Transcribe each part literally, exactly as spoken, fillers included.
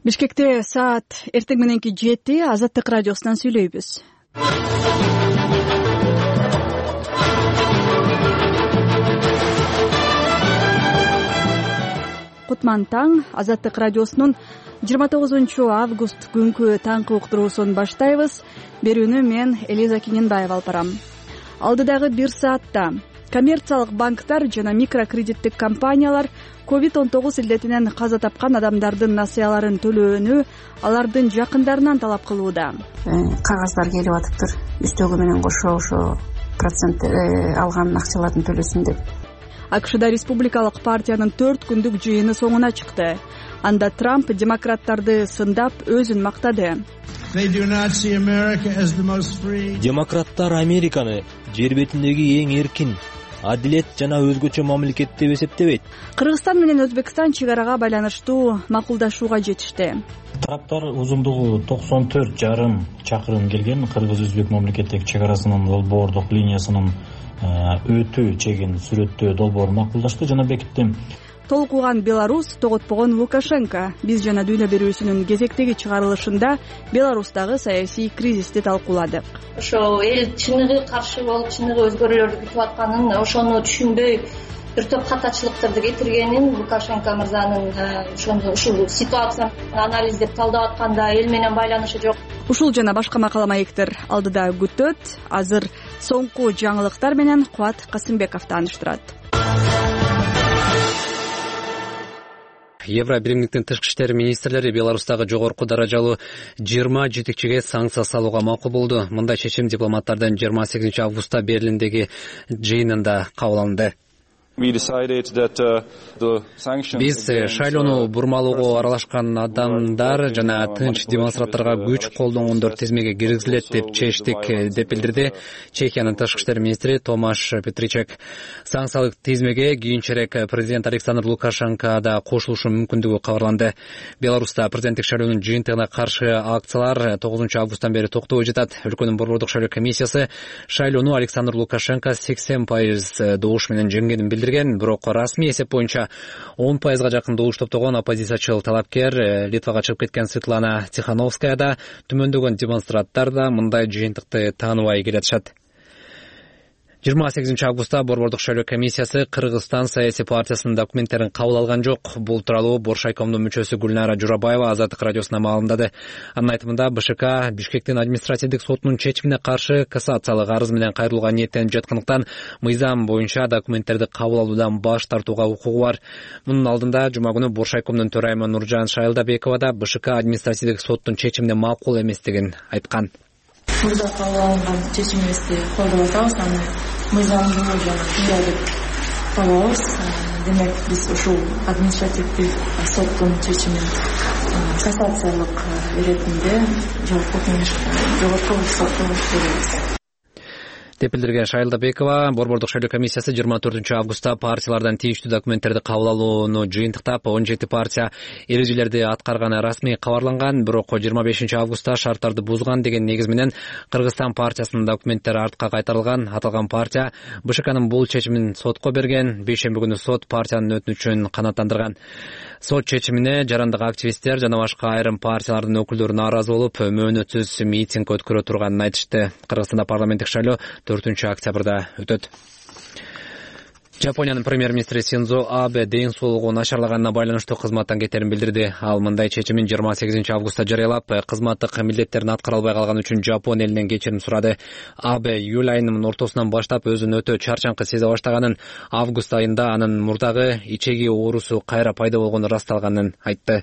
Бишкекте саат эртең мененки жети Азаттык радиосунан сүйлөйбүз. Кутман таң Азаттык радиосунун жыйырма тогузунчу август күнкү таңкы уктуруусун баштайбыз. Берүүнү мен Элиза Кененбаева алып барам. Алдыдагы бир саатта коммерциялык банктар жана микрокредиттик компаниялар ковид он тогуз илдетинен каза тапкан адамдардын насыяларын төлөөнү алардын жакындарынан талап кылууда. Кагаздар келип атыптыр. Үстөгү менен кошо ошо процент алган акчаларын төлөсүн деп. АКШда республикалык партиянын төрт күндүк жыйыны соңуна чыкты. Анда Трамп демократтарды сындап өзүн мактады. Демократтар Американы жер бетиндеги эң эркин, адилет жана өзгөчө мамлекет деп эсептебейт. Кыргызстан менен Өзбекстан чек арага байланыштуу макулдашууга жетишти. Тараптар узундугу токсон төрт жарым чакырым келген кыргыз-өзбек мамлекеттик чек арасынын долбоордук линиясынын өтүү чегин сүрөттөө долбоор макулдашты жана бекитти. Толкуган Беларусь, тоготпогон Лукашенко. Биз жана дүйнө берүүсүнүн кезектеги чыгарылышында Беларустагы саясий кризисти талкууладык. Ошо эл чыныгы каршы болуп, чыныгы өзгөрүүлөрдү күтүп атканын, ошону түшүнбөй бир топ катачылыктарды кетиргенин, Лукашенко мырзанын ошону ушул ситуацияны анализдеп талдап атканда эл менен байланышы жок. Ушул жана башка макала маектер алдыда күтөт. Азыр соңку жаңылыктар менен Кубат Касымбеков тааныштырат. Евро биримдиктин тышкы иштер министрлери Беларустагы жогорку даражалуу жыйырма жетекчиге санкция салууга макул болду. Мындай чечим дипломаттардын жыйырма сегизинчи августта Берлиндеги жыйынында кабыл алынды. Биз шайлоону бурмалоого аралашкан адамдар жана тынч демонстранттарга күч колдонгондор тизмеге киргизилет деп чечтик, деп билдирди Чехиянын тышкы иштер министри Томаш Петричек. Санкциялык тизмеге кийинчерээк президент Александр Лукашенко да кошулушу мүмкүндүгү кабарланды. Беларуста президенттик шайлоонун жыйынтыгына каршы акциялар тогузунчу августтан бери токтобой жатат. Өлкөнүн борбордук шайлоо комиссиясы шайлоону Александр Лукашенко сексен пайыз добуш менен жеңгенин билдирди. Бирок расмий эсеп боюнча он пайызга жакын добуш топтогон оппозициячыл талапкер Литвага чыгып кеткен Светлана Тихановская да түмөндөгөн демонстранттар да мындай жыйынтыкты тааныбай келатышат. жыйырма сегизинчи августта борбордук шайлоо комиссиясы Кыргызстан саясий партиясынын документтерин кабыл алган жок. Бул тууралуу Боршайкомдун мүчөсү Гүлнара Журабаева Азаттык радиосуна маалымдады. Анын айтымында БШК Бишкектин административдик сотунун чечимине каршы кассациялык арыз менен кайрылууга ниеттенип жаткандыктан мыйзам боюнча документтерди кабыл алуудан баш тартууга укугу бар. Мунун алдында жума күнү Боршайкомдун төрайымы Нуржан Шайлдабекова да БШК административдик соттун чечимине макул эместигин айткан. Мырза кабыл алынган чечимибизди колдоп атабыз. Аны мыйзамдуу жана туура деп табабыз. Демек биз ушул административдик соттун чечимин кассациялык иретинде жогорку кеңеш жогорку сотко беребиз. Деп билдирген Шайлдабекова, борбордук шайлоо комиссиясы жыйырма төртүнчү августта партиялардан тийиштүү документтерди кабыл алууну жыйынтыктап он жети партия эрежелерди аткарганы расмий кабарланган. Бирок жыйырма бешинчи августта шарттарды бузган деген негиз менен Кыргызстан партиясынын документтери артка кайтарылган. Аталган партия БШКнын бул чечимин сотко берген. Бейшемби күнү сот партиянын өтүнүчүн канааттандырган. Сот чечимине жарандык активисттер жана башка айрым партиялардын өкүлдөрү нааразы болуп, мөөнөтсүз митинг өткөрө турганын айтышты. Кыргызстанда парламенттик шайлоо төртүнчү октябрда өтөт. Жапониянын премьер-министри Синдзо Абе ден соолугу начарлаганына байланыштуу кызматтан кетерин билдирди. Ал мындай чечимин жыйырма сегизинчи августта жарыялап, кызматтык милдеттерин аткара албай калган үчүн Жапон элинен кечирим сурады. Абе июль айынын ортосунан баштап өзүн өтө чарчаңкы сезе баштаганын, август айында анын мурдагы ичеги оорусу кайра пайда болгону ырасталганын айтты.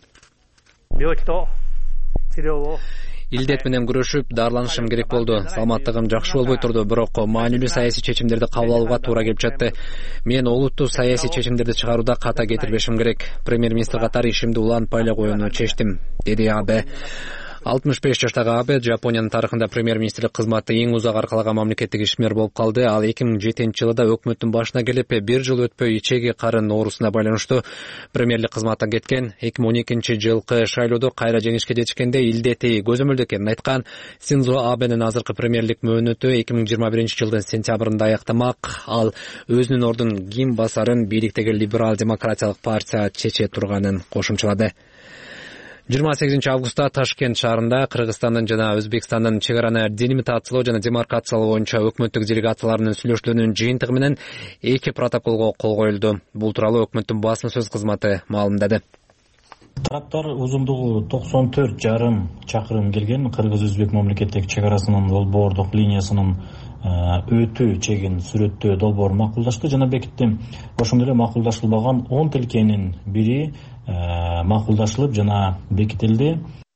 Илдет менен күрөшүп, дарыланышым керек болду. Саламаттыгым жакшы болбой турду, бирок маанилүү саясий чечимдерди кабыл алууга туура келип жатты. Мен олуттуу саясий чечимдерди чыгарууда ката кетирбешим керек. Премьер-министр катары ишимди улантпай эле коюуну чечтим, деди Абе. алтымыш беш жаштагы Абе Жапониянын тарыхында премьер-министрлик кызматты эң узак аркалаган мамлекеттик ишмер болуп калды. Ал эки миң жетинчи жылда өкмөттүн башына келип, бир жыл өтпөй ичеги карын оорусуна байланыштуу премьерлик кызматтан кеткен. эки миң он экинчи жылкы шайлоодо кайра жеңишке жетишкенде илдети көзөмөлдө экенин айткан. Синдзо Абенин азыркы премьерлик мөөнөтү эки миң жыйырма биринчи жылдын сентябрында аяктамак. Ал өзүнүн ордун ким басарын бийликтеги либерал демократиялык партия чече турганын кошумчалады. жыйырма сегизинчи августта Ташкент шаарында Кыргызстандын жана Өзбекстандын чек араны делимитациялоо жана демаркациялоо боюнча өкмөттүк делегацияларынын сүйлөшүүлөрүнүн жыйынтыгы менен эки протоколго кол коюлду. Бул тууралуу өкмөттүн басма сөз кызматы маалымдады. Тараптар узундугу токсон төрт жарым чакырым келген Кыргыз-Өзбек мамлекеттик чек арасынын долбоордук линиясынын өтүү чегин сүрөттөө долбоорун макулдашты жана бекитти. Ошондой эле макулдашылбаган он тилкенин бири макулдашылып жана бекитилди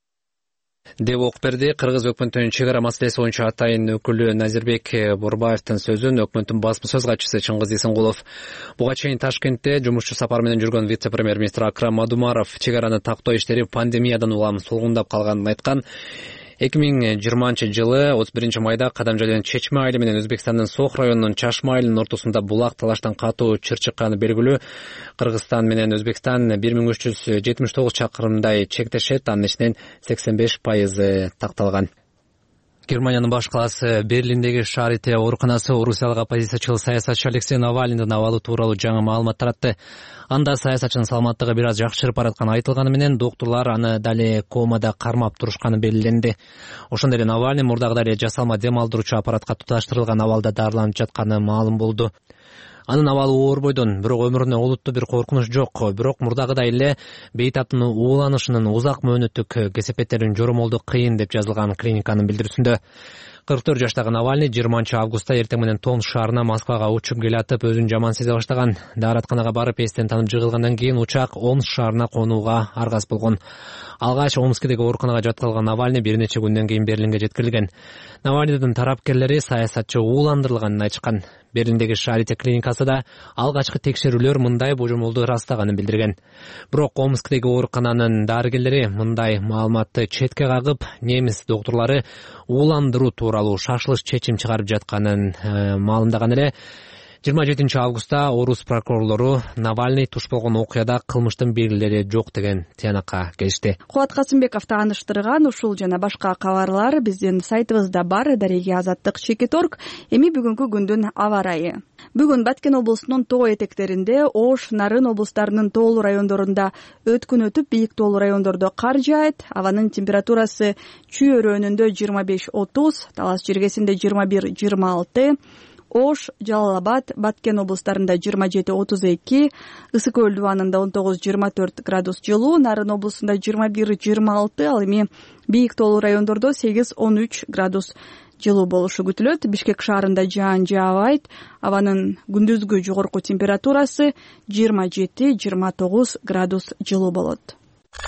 деп окуп берди. Кыргыз өкмөтүнүн чек ара маселеси боюнча атайын өкүлү Назирбек Борбаевдин сөзүн өкмөттүн басма сөз катчысы Чыңгыз Исенгулов буга чейин Ташкентте жумушчу сапар менен жүргөн вице-премьер-министр Акрам Мадумаров чек араны тактоо иштери пандемиядан улам сулгундап калганын айткан. эки миң жыйырманчы жылы отуз биринчи майда Кадамжайлын Чечме айылы менен Өзбекстандын Сох районунун Чашма айылынын ортосунда булак талаштан катуу чыр чыкканы белгилүү. Кыргызстан менен Өзбекстан бир миң үч жүз жетимиш тогуз чакырымдай чектешет, анын ичинен сексен беш пайызы такталган. Германиянын баш калаасы Берлиндеги Шарите ооруканасы орусиялык оппозициячыл саясатчы Алексей Навальныйдын абалы тууралуу жаңы маалымат таратты. Анда саясатчынын саламаттыгы бир аз жакшырып баратканы айтылганы менен доктурлар аны дали комада кармап турушканы белгиленди. Ошондой эле Навальный мурдагыдай эле жасалма дем алдыруучу аппаратка туташтырылган абалда дарыланып жатканы маалым болду. Анын абалы оор бойдон, бирок өмүрүнө олуттуу бир коркунуч жок. Бирок мурдагыдай эле бейтаптын ууланышынын узак мөөнөттүк кесепеттерин жоромолдуу кыйын деп жазылган клиниканын билдирүүсүндө. кырк төрт жаштагы Навальный жыйырманчы августта эртең менен Томск шаарына Москвага учуп келатып өзүн жаман сезе баштаган. Дааратканага барып эстен танып жыгылгандан кийин учак Омск шаарына конууга аргас болгон. Алгач Омскдеги ооруканага жаткырылган Навальный бир нече күндөн кийин Берлинге жеткирилген. Навальныйдын тарапкерлери саясатчы ууландырылганын айтышкан. Берлиндеги Шарите клиникасы да алгачкы текшерүүлөр мындай божомолду ырастаганын билдирген. Бирок Омскдеги оорукананын дарыгерлери мындай маалыматты четке кагып, немис доктурлары ууландыруу тууралуу шашылыш чечим чыгарып жатканын маалымдаган эле. жыйырма жетинчи августта орус прокурорлору Навальный туш болгон окуяда кылмыштын белгилери жок деген тыянакка келишти. Кубат Касымбеков тааныштырган ушул жана башка кабарлар биздин сайтыбызда бар. Дареги Азаттык чекит точка орг. Эми бүгүнкү күндүн аба ырайы. Бүгүн Баткен облусунун тоо этектеринде, Ош, Нарын облустарынын тоолуу райондорунда өткүн өтүп, бийик тоолуу райондордо кар жаайт. Абанын температурасы Чүй өрөөнүндө жыйырма беш отуз, Талас жергесинде жыйырма бир жыйырма алты, Ош, Жалал-Абад, Баткен облустарында жыйырма жети отуз эки, Ысык Көл дубанында он тогуз жыйырма төрт градус жылуу, Нарын облусунда жыйырма бир жыйырма алты, ал эми бийик тоолуу райондордо сегиз он үч градус жылуу болушу күтүлөт. Бишкек шаарында жаан жаабайт. Абанын күндүзгү жогорку температурасы жыйырма жети жыйырма тогуз градус жылуу болот.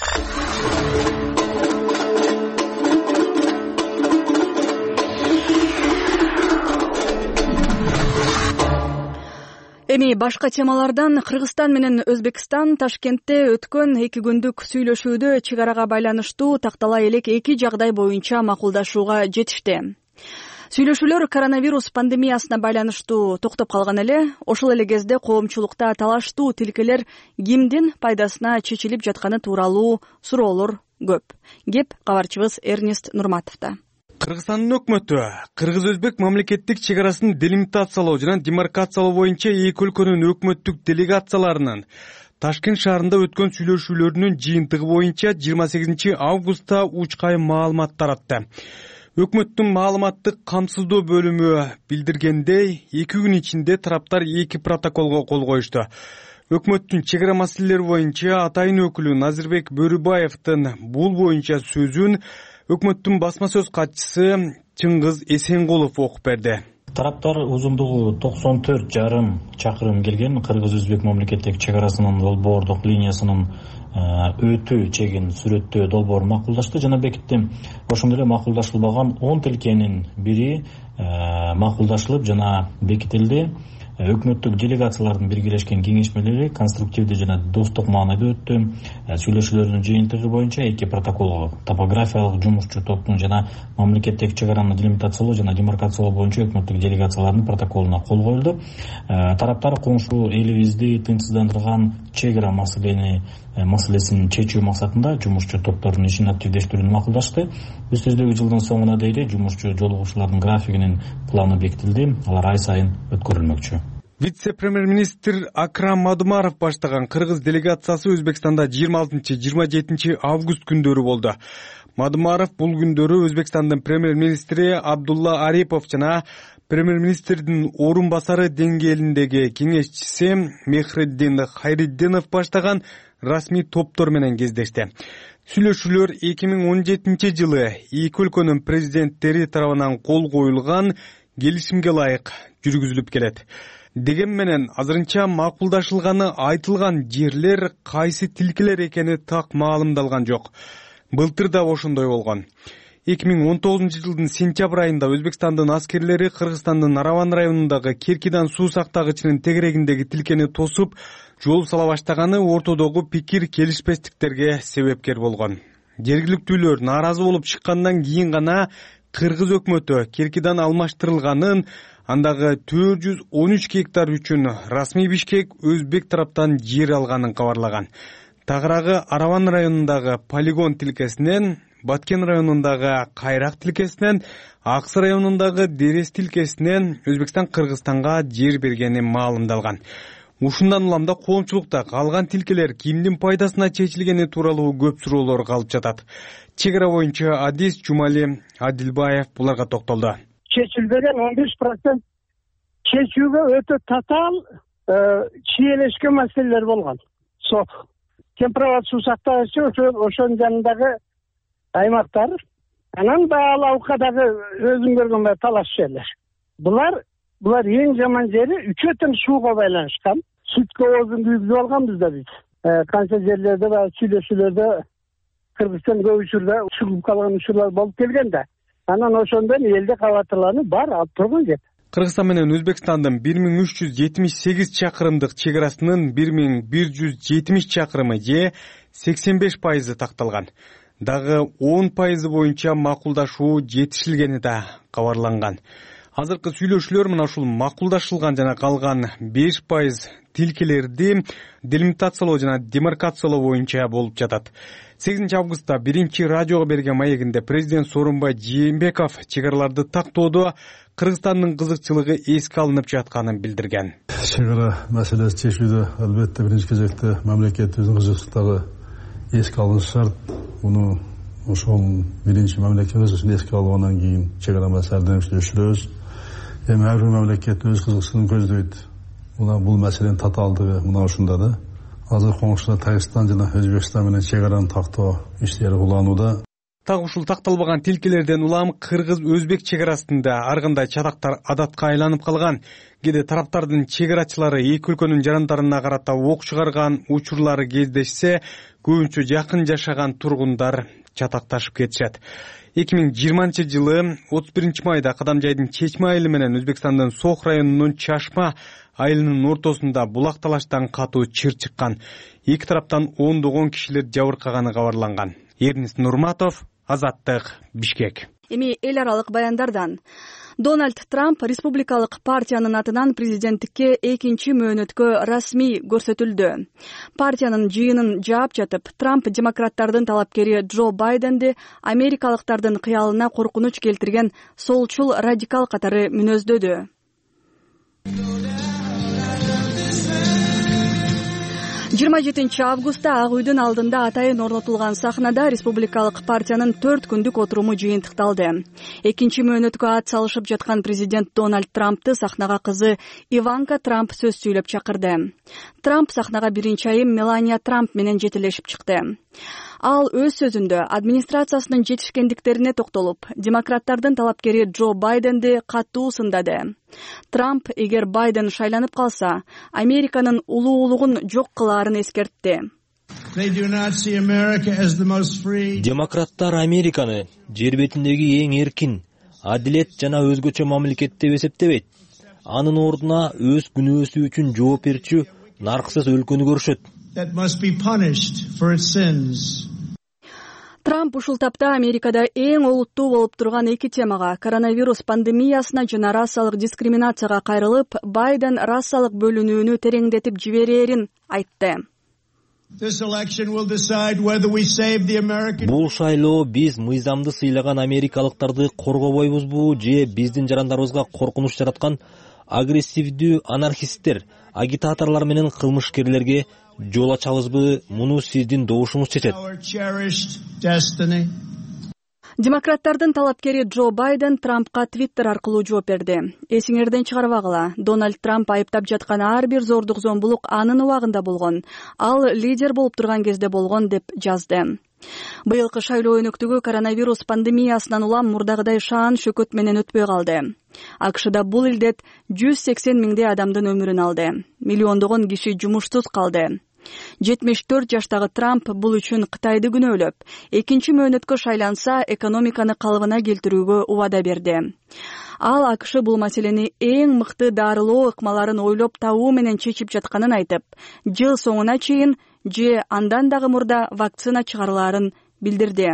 Эми башка темалардан Кыргызстан менен Өзбекстан Ташкентте өткөн эки күндүк сүйлөшүүдө чек арага байланыштуу тактала элек эки жагдай боюнча макулдашууга жетишти. Сүйлөшүүлөр коронавирус пандемиясына байланыштуу токтоп калган эле. Ошол эле кезде коомчулукта талаштуу тилкелер кимдин пайдасына чечилип жатканы тууралуу суроолор көп. Кеп кабарчыбыз Эрнест Нурматовдо. Кыргызстандын өкмөтү Кыргыз-Өзбек мамлекеттик чек арасын делимитациялоо жана демаркациялоо боюнча эки өлкөнүн өкмөттүк делегацияларынын Ташкент шаарында өткөн сүйлөшүүлөрүнүн жыйынтыгы боюнча жыйырма сегизинчи августта учкай маалымат таратты. Өкмөттүн маалыматтык камсыздоо бөлүмү билдиргендей, эки күн ичинде тараптар эки протоколго кол коюшту. Өкмөттүн чек ара маселелери боюнча атайын өкүлү Назирбек Борбаевдин бул боюнча сөзүн өкмөттүн басма сөз катчысы Чыңгыз Исенгулов окуп берди. Тараптар узундугу токсон төрт жарым чакырым келген Кыргыз-Өзбек мамлекеттик чек арасынын долбоордук линиясынын өтүү чегин сүрөттөө долбоорун макулдашты жана бекитти. Ошондой эле макулдашылбаган он тилкенин бири макулдашылып жана бекитилди. Өкмөттүк делегациялардын биргелешкен кеңешмелери конструктивдүү жана достук маанайда өттү. Сүйлөшүүлөрдүн жыйынтыгы боюнча эки протокол топографиялык жумушчу топтун жана мамлекеттик чек араны делимитациялоо жана демаркациялоо боюнча өкмөттүк делегациялардын протоколуна кол коюлду. Тараптар коңшу элибизди тынчсыздандырган чек ара маселени маселесин чечүү максатында жумушчу топтордун ишин активдештирүүнү макулдашты. Өстөздөгү жылдын соңуна дейин жумушчу жолугушуулардын графигинин планы бекитилди. Алар ай сайын өткөрүлмөкчү. Вице-премьер-министр Акрам Мадумаров баштаган кыргыз делегациясы Өзбекстанда жыйырма алтынчы жыйырма жетинчи август күндөрү болду. Мадумаров бул күндөрү Өзбекстандын премьер-министри Абдулла Арипов жана премьер-министрдин орун басары деңгээлиндеги кеңешчиси Мехриддин Хайриддинов баштаган расмий топтор менен кездешти. Сүйлөшүүлөр эки миң он жетинчи жылы эки өлкөнүн президенттери тарабынан кол коюлган келишимге ылайык жүргүзүлүп келет. Деген менен азырынча макулдашылганы айтылган жерлер кайсы тилкелер экени так маалымдалган жок. Былтыр да ошондой болгон. эки миң он тогузунчу жылдын сентябрь айында Өзбекстандын аскерлери Кыргызстандын Араван районундагы Керкидан суу сактагычынын тегерегиндеги тилкени тосуп, жол сала баштаганы ортодогу пикир келишпестиктерге себепкер болгон. Жергиликтүүлөр нааразы болуп чыккандан кийин гана Кыргыз өкмөтү Керкидан алмаштырылганын, андагы төрт жүз он үч гектар үчүн расмий Бишкек Өзбек тараптан жер алганын кабарлаган. Тагыраагы Араван районундагы полигон тилкесинен, Баткен районундагы Кайрак тилкесинен, Аксы районундагы Дерес тилкесинен Өзбекстан Кыргызстанга жер бергени маалымдалган. Ушундан уламда коомчулукта калган тилкелер кимдин пайдасына чечилгени тууралуу көп суроолор калып жатат. Чек ара боюнча Адис Жумали Адилбаев буларга токтолду. Чечилбеген он беш процент чечүүгө өтө татаал чиелешкен маселелер болгон. Сот Кемпирабад суу сактагычы ошонун жанындагы аймактар, анан Баалаука дагы өзүм көргөн талаш жерлер. Булар булар эң жаман жери үчөтөн сууга байланышкан. Сүт кооздун күйгүзүп алганбыз да биз. Канча жерлерде баягы сүйлөшүүлөрдө Кыргызстан көп учурда чыгып калган учурлар болуп келген да. Анан ошондон элде кабатырланып бар алып турган жер. Кыргызстан менен Өзбекстандын бир миң үч жүз жетимиш сегиз чакырымдык чек арасынын бир миң бир жүз жетимиш чакырымы же сексен беш пайызы такталган. Дагы он пайызы боюнча макулдашуу жетишилгени да кабарланган. Азыркы сүйлөшүүлөр мына ушул макулдашылган жана калган беш пайыз тилкелерди делимитациялоо жана демаркациялоо боюнча болуп жатат. сегизинчи августта биринчи радиого берген маегинде президент Сооронбай Жээнбеков чек араларды тактоодо Кыргызстандын кызыкчылыгы эске алынып жатканын билдирген. Чек ара маселеси чечүүдө албетте биринчи кезекте мамлекетибиздин кызыкчылыгы эске алынышы шарт. Муну ошол биринчи мамлекетибиз үчүн эске алгандан кийин чек ара маселелерин сүйлөшүбүз. Эми ар бир мамлекет өз кызыкчылыгын көздөйт. Мына бул маселенин татаалдыгы мына ушунда да. Азыр коңшулар Тажикстан жана Өзбекстан менен чек араны тактоо иштери уланууда. Так ушул такталбаган тилкелерден улам Кыргыз-Өзбек чек арасында ар кандай чатактар адатка айланып калган. Кээде тараптардын чек арачылары эки өлкөнүн жарандарына карата ок чыгарган учурлары кездешсе, көбүнчө жакын жашаган тургундар чатакташып кетишет. эки миң жыйырманчы жылы отуз биринчи майда Кадамжайдын Чечме айылы менен Өзбекстандын Сох районунун Чашма айылынын ортосунда булак талаштан катуу чыр чыккан. Эки тараптан ондогон кишилер жабыркаганы кабарланган. Эрнис Нурматов, Азаттык, Бишкек. Эми эл аралык баяндардан. Дональд Трамп республикалык партиянын атынан президенттикке экинчи мөөнөткө расмий көрсөтүлдү. Партиянын жыйынын жаап жатып, Трамп демократтардын талапкери Джо Байденди америкалыктардын кыялына коркунуч келтирген солчул радикал катары мүнөздөдү. жыйырма жетинчи августта Ак үйдүн алдында атайын орнотулган сахнада республикалык партиянын төрт күндүк отуруму жыйынтыкталды. Экинчи мөөнөткө ат салышып жаткан президент Дональд Трампты сахнага кызы Иванка Трамп сөз сүйлөп чакырды. Трамп сахнага биринчи айым Мелания Трамп менен жетелешип чыкты. Ал өз сөзүндө администрациясынын жетишкендиктерине токтолуп, демократтардын талапкери Джо Байденди катуу сындады. Трамп эгер Байден шайланып калса, Американын улуулугун жок кылаарын эскертти. Демократтар Американы жер бетиндеги эң эркин, адилет жана өзгөчө мамлекет деп эсептебейт. Анын ордуна өз күнөөсү үчүн жооп берчү нарксыз өлкөнү көрүшөт. Трамп ушул тапта Америкада эң олуттуу болуп турган эки темага — коронавирус пандемиясына жана расалык дискриминацияга кайрылып, Байден расалык бөлүнүүнү тереңдетип жиберерин айтты. Бул шайлоо биз мыйзамды сыйлаган америкалыктарды коргобойбузбу же биздин жарандарыбызга коркунуч жараткан агрессивдүү анархисттер, агитаторлор менен кылмышкерлерге жол ачабызбы? Муну сиздин добушуңуз чечет. Демократтардын талапкери Джо Байден Трампка Твиттер аркылуу жооп берди. Эсиңерден чыгарбагыла, Дональд Трамп айыптап жаткан ар бир зордук зомбулук анын убагында болгон. Ал лидер болуп турган кезде болгон деп жазды. Быйылкы шайлоо өнөктүгү коронавирус пандемиясынан улам мурдагыдай шаан шөкөт менен өтпөй калды. АКШда бул илдет жүз сексен миңдей адамдын өмүрүн алды. Миллиондогон киши жумушсуз калды. жетимиш төрт жаштагы Трамп бул үчүн Кытайды күнөөлөп, экинчи мөөнөткө шайланса экономиканы калыбына келтирүүгө убада берди. Ал АКШ бул маселени эң мыкты дарылоо ыкмаларын ойлоп табуу менен чечип жатканын айтып, жыл соңуна чейин же андан дагы мурда вакцина чыгарылаарын билдирди.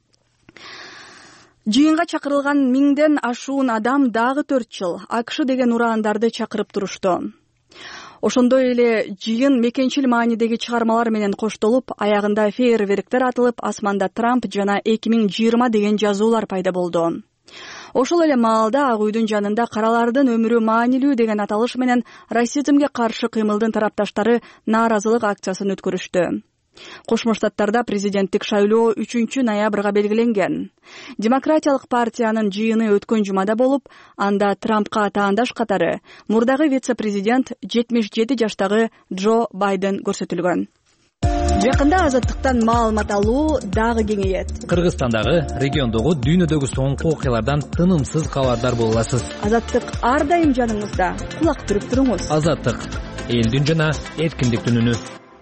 Жыйынга чакырылган миңден ашуун адам дагы төрт жыл АКШ деген ураандарды чакырып турушту. Ошондой эле жыйын мекенчил маанидеги чыгармалар менен коштолуп, аягында фейерверктер атылып, асманда Трамп жана эки миң жыйырма деген жазуулар пайда болду. Ошол эле маалда Ак үйдүн жанында каралардын өмүрү маанилүү деген аталыш менен расизмге каршы кыймылдын тарапташтары нааразылык акциясын өткөрүштү. Кошмо Штаттарда президенттик шайлоо үчүнчү ноябрга белгиленген. Демократиялык партиянын жыйыны өткөн жумада болуп, анда Трампка таандаш катары мурдагы вице-президент жетимиш жети жаштагы Джо Байден көрсөтүлгөн. Жакында Азаттыктан маалымат алуу дагы кеңейет. Кыргызстандагы, региондогу, дүйнөдөгү соңку окуялардан тынымсыз кабардар боло аласыз. Азаттык ар дайым жаныңызда. Кулак түрүп туруңуз. Азаттык элдин жана эркиндиктин үнү.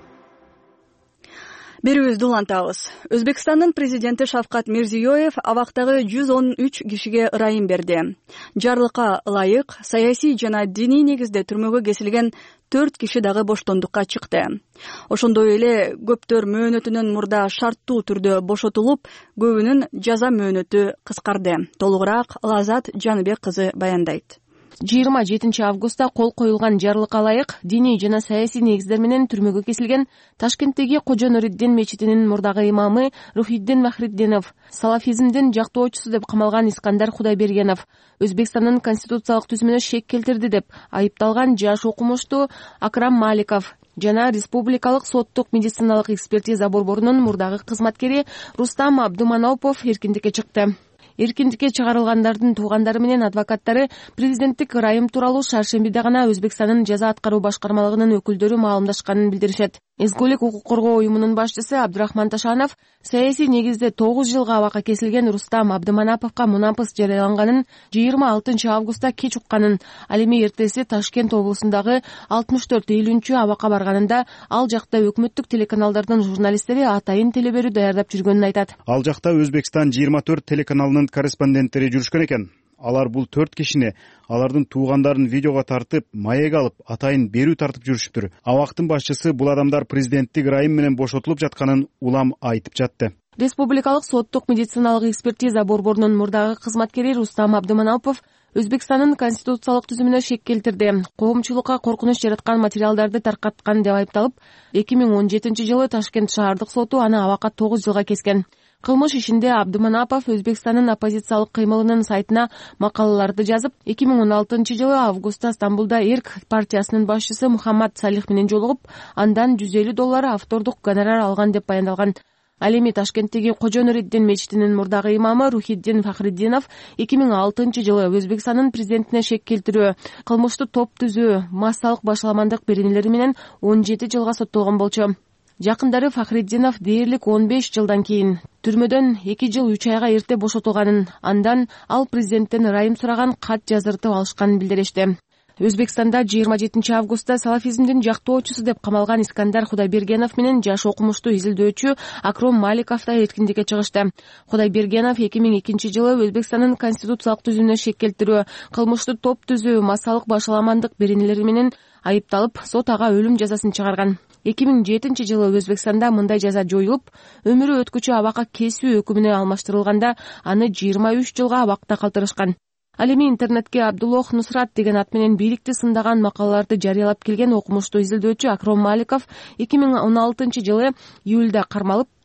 Берүүбүздү улантабыз. Өзбекстандын президенти Шавкат Мирзиёев абактагы жүз он үч кишиге ырайым берди. Жарлыкка ылайык саясий жана диний негизде түрмөгө кесилген төрт киши дагы боштондукка чыкты. Ошондой эле көптөр мөөнөтүнөн мурда шарттуу түрдө бошотулуп, көбүнүн жаза мөөнөтү кыскарды. Толугураак Лазат Жаныбек кызы баяндайт. жыйырма жетинчи августта кол коюлган жарлыкка ылайык диний жана саясий негиздер менен түрмөгө кесилген Ташкенттеги Кожо Нуриддин мечитинин мурдагы имамы Рухиддин Фахриддинов, салафизмдин жактоочусу деп камалган Искандар Кудайбергенов Өзбекстандын конституциялык түзүмүнө шек келтирди деп айыпталган жаш окумуштуу Акрам Маликов жана республикалык соттук медициналык экспертиза борборунун мурдагы кызматкери Рустам Абдуманопов эркиндикке чыкты. Эркиндикке чыгарылгандардын туугандары менен адвокаттары президенттик ырайым тууралуу шаршембиде гана Өзбекстандын жаза аткаруу башкармалыгынын өкүлдөрү маалымдашканын билдиришет. Эзгүлүк укук коргоо уюмунун башчысы Абдурахман Ташанов саясий негизде тогуз жылга абакка кесилген Рустам Абдуманаповго мунапыс жарыяланганын жыйырма алтынчы августта кеч укканын, ал эми эртеси Ташкент облусундагы алтымыш төрт элүүнчү абакка барганында ал жакта өкмөттүк телеканалдардын журналисттери атайын телеберүү даярдап жүргөнүн айтат. Ал жакта Өзбекстан жыйырма төрт телеканалынын корреспонденттери жүрүшкөн экен. Алар бул төрт кишини алардын туугандарын видеого тартып, маек алып, атайын берүү тартып жүрүшүптүр. Абактын башчысы бул адамдар президенттик ырайым менен бошотулуп жатканын улам айтып жатты. Республикалык соттук медициналык экспертиза борборунун мурдагы кызматкери Рустам Абдуманапов Өзбекстандын конституциялык түзүмүнө шек келтирди. Коомчулукка коркунуч жараткан материалдарды таркаткан деп айыпталып, эки миң он жетинчи жылы Ташкент шаардык соту аны абакка тогуз жылга кескен. Кылмыш ишинде Абдуманапов Өзбекстандын оппозициялык кыймылынын сайтына макалаларды жазып, эки миң он алтынчы жылы августта Стамбулда Эрк партиясынын башчысы Мухаммад Салих менен жолугуп, андан жүз элүү доллар автордук гонорар алган деп баяндалган. Ал эми Ташкенттеги Кожо Нуриддин мечитинин мурдагы имамы Рухиддин Фахриддинов эки миң алтынчы жылы Өзбекстандын президентине шек келтирүү, кылмыштуу топ түзүү, массалык башаламандык беренелери менен он жети жылга соттолгон болчу. Жакындары Фахриддинов дээрлик он беш жылдан кийин түрмөдөн эки жыл үч айга эрте бошотулганын, андан ал президенттен ырайым сураган кат жаздыртып алышканын билдиришти. Өзбекстанда жыйырма жетинчи августта салафизмдин жактоочусу деп камалган Искандар Кудайбергенов менен жаш окумуштуу изилдөөчү Акром Маликов да эркиндикке чыгышты. Кудайбергенов эки миң экинчи жылы Өзбекстандын конституциялык түзүмүнө шек келтирүү, кылмыштуу топ түзүү, массалык башаламандык беренелери менен айыпталып, сот ага өлүм жазасын чыгарган. эки миң жетинчи жылы Өзбекстанда мындай жаза жоюлуп, өмүрү өткүчү абакка кесүү өкүмүнө алмаштырылганда аны жыйырма үч жылга абакта калтырышкан. Ал эми интернетке Абдуллох Нусрат деген ат менен бийликти сындаган макалаларды жарыялап келген окумуштуу изилдөөчү Акром Маликов эки миң он алтынчы жылы июлда кармалып,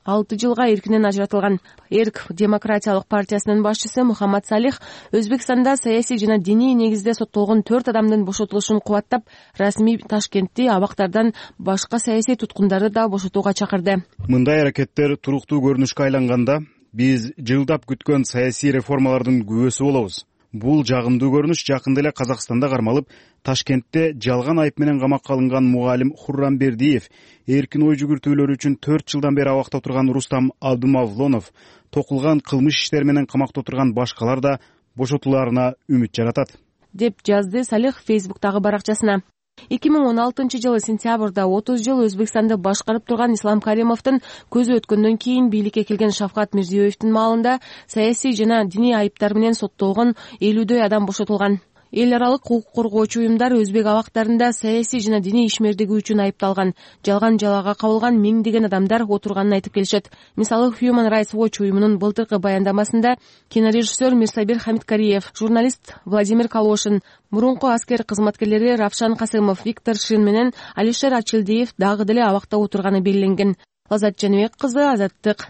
алты жылга эркинен ажыратылган. Эрк демократиялык партиясынын башчысы Мухаммад Салих Өзбекстанда саясий жана диний негизде соттолгон төрт адамдын бошотулушун кубаттап, расмий Ташкентти абактардан башка саясий туткундарды да бошотууга чакырды. Мындай аракеттер туруктуу көрүнүшкө айланганда биз жылдап күткөн саясий реформалардын күбөсү болобуз. Бул жагымдуу көрүнүш жакында эле Казакстанда кармалып, Ташкентте жалган айып менен камакка алынган мугалим Хуррамбердиев, эркин ой жүгүртүүлөр үчүн төрт жылдан бери абакта отурган Рустам Абдумавлонов, токулган кылмыш иштери менен камакта отурган башкалар да бошотулаарына үмүт жаратат, деп жазды Салих Фейсбуктагы баракчасына. эки миң он алтынчы жылы сентябрда отуз жыл Өзбекстанды башкарып турган Ислам Каримовдун көзү өткөндөн кийин бийликке келген Шавкат Мирзиёевдин маалында саясий жана диний айыптар менен соттолгон элүүдөй адам бошотулган. Эл аралык укук коргоочу уюмдар өзбек абактарында саясий жана диний ишмердиги үчүн айыпталган, жалган жалага кабылган миңдеген адамдар отурганын айтып келишет. Мисалы Human Rights Watch уюмунун былтыркы баяндамасында кинорежиссер Мирсабир Хамидкариев, журналист Владимир Калошин, мурунку аскер кызматкерлери Равшан Касымов, Виктор Шин менен Алишер Ачилдиев дагы деле абакта отурганы белгиленген. Азат Жаныбек кызы, Азаттык.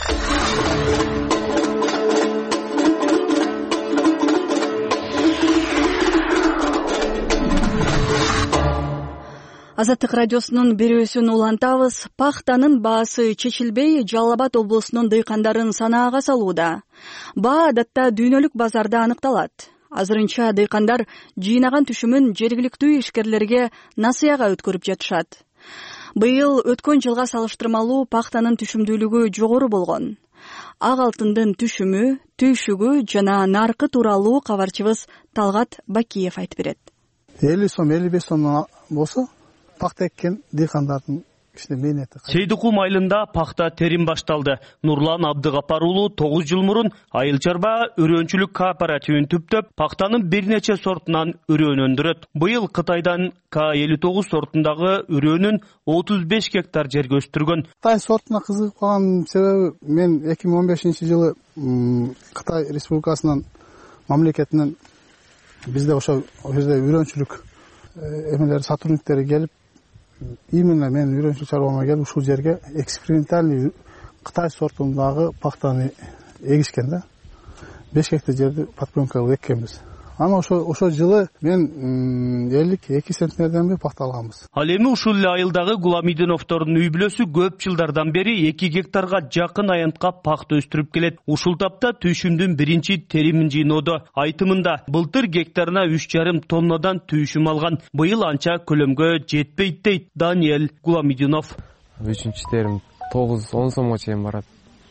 Азаттык радиосунун берүүсүн улантабыз. Пахтанын баасы чечилбей, Жалал Абад облусунун дыйкандарын санаага салууда. Баа адатта дүйнөлүк базарда аныкталат. Азырынча дыйкандар жыйнаган түшүмүн жергиликтүү ишкерлерге насыяга өткөрүп жатышат. Быйыл өткөн жылга салыштырмалуу пахтанын түшүмдүүлүгү жогору болгон. Ак алтындын түшүмү, түйшүгү жана наркы тууралуу кабарчыбыз Талгат Бакиев айтып берет. элүү сом, элүү беш сом болсо пахта эккен дыйкандардын кичине мээнети. Сейдикул айылында пахта терим башталды. Нурлан Абдыгапар уулу тогуз жыл мурун айыл чарба өрөөнчүлүк кооперативин түптөп, пахтанын бир нече сортунан өрөөн өндүрөт. Быйыл Кытайдан К элүү тогуз сортундагы өрөөнүн отуз беш гектар жерге өстүргөн. Кытай сортуна кызыгып калган себеби мен эки миң он бешинчи жылы Кытай Республикасынын мамлекетинен бизде ошо жерде өрөөнчүлүк эмелер сотрудниктери келип, именно мен үйрөнчүлүк чарбама келип ушул жерге экспериментальный Кытай сортундагы пахтаны эгишкен да. беш гектар жерди подпленка кылып эккенбиз. Ана ошо ошо жылы мен элүү эки центнерден бери пахта алганбыз. Ал эми ушул эле айылдагы Гуламидиновдордун үй бүлөсү көп жылдардан бери эки гектарга жакын аянтка пахта өстүрүп келет. Ушул тапта түйшүмдүн биринчи теримин жыйноодо. Айтымында былтыр гектарына үч жарым тоннадан түйшүм алган. Быйыл анча көлөмгө жетпейт дейт Даниэль Гуламидинов. Үчүнчү терим тогуз он сомго чейин барат.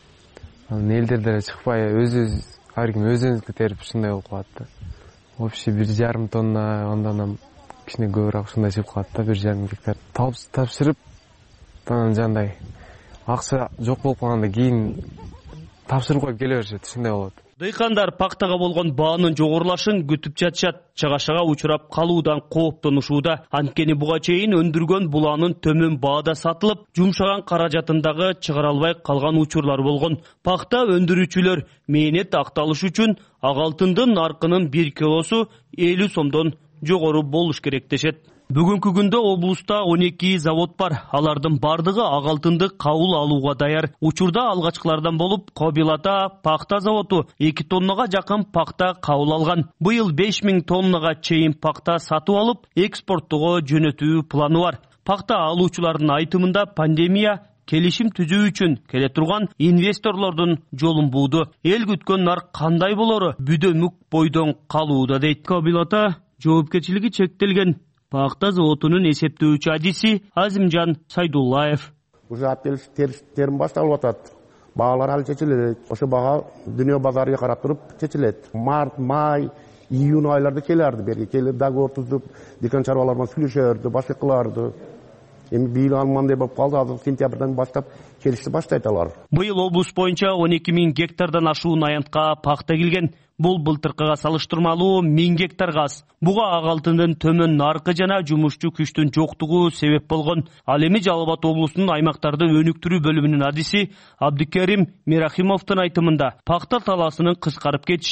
Элдер деле чыкпай өз-өз ар ким өз-өзүнүкү терип ушундай болуп калат да. Вообще бир жарым тонна, андан кичине көбүрөөк ушундай чыгып калат да, бир жарым гектар. Тапшырып, анан жандай акча жок болуп калганда кийин тапшырып коюп келе беришет, ушундай болот. Дыйкандар пахтага болгон баанын жогорулашын күтүп жатышат. Чыгашага учурап калуудан кооптонушууда. Анткени буга чейин өндүргөн буланын төмөн баада сатылып, жумшаган каражатындагы чыгара албай калган учурлар болгон. Пахта өндүрүүчүлөр мээнет акталыш үчүн ак алтындын наркынын бир килосу элүү сомдон жогору болуш керек дешет. Бүгүнкү күндө облуста он эки завод бар. Алардын бардыгы ак алтынды кабыл алууга даяр. Учурда алгачкылардан болуп Кобил Ата пахта заводу эки тоннага жакын пахта кабыл алган. Быйыл беш миң тоннага чейин пахта сатып алып, экспорттоого жөнөтүү планы бар. Пахта алуучулардын айтымында пандемия келишим түзүү үчүн келе турган инвесторлордун жолун бууду. Эл күткөн нарк кандай болору бүдөмүк бойдон калууда дейт. Кобил Ата жоопкерчилиги чектелген пахта заводунун эсептөөчү адиси Азимжан Сайдуллаев. Уже аппел терим башталып атат. Баалар али чечилет. Ошо бага дүйнө базарыга карап туруп чечилет. Март, май, июнь айларда келерди берги. Келип договор түзүп, дыйкан чарбалар менен сүйлөшөрдү, башка кыларды. Эми быйыл андай болуп калды, азыр сентябрдан баштап келишти баштайт алар. Быйыл облус боюнча он эки миң гектардан ашуун аянтка пахта келген. Бул былтыркыга салыштырмалуу миң гектарга аз. Буга ак алтындын төмөн наркы жана жумушчу күчтүн жоктугу себеп болгон. Ал эми Жалал Абад облусунун аймактарды өнүктүрүү бөлүмүнүн адиси Абдыкерим Мирахимовдун айтымында пахта талаасынын кыскарып кетиши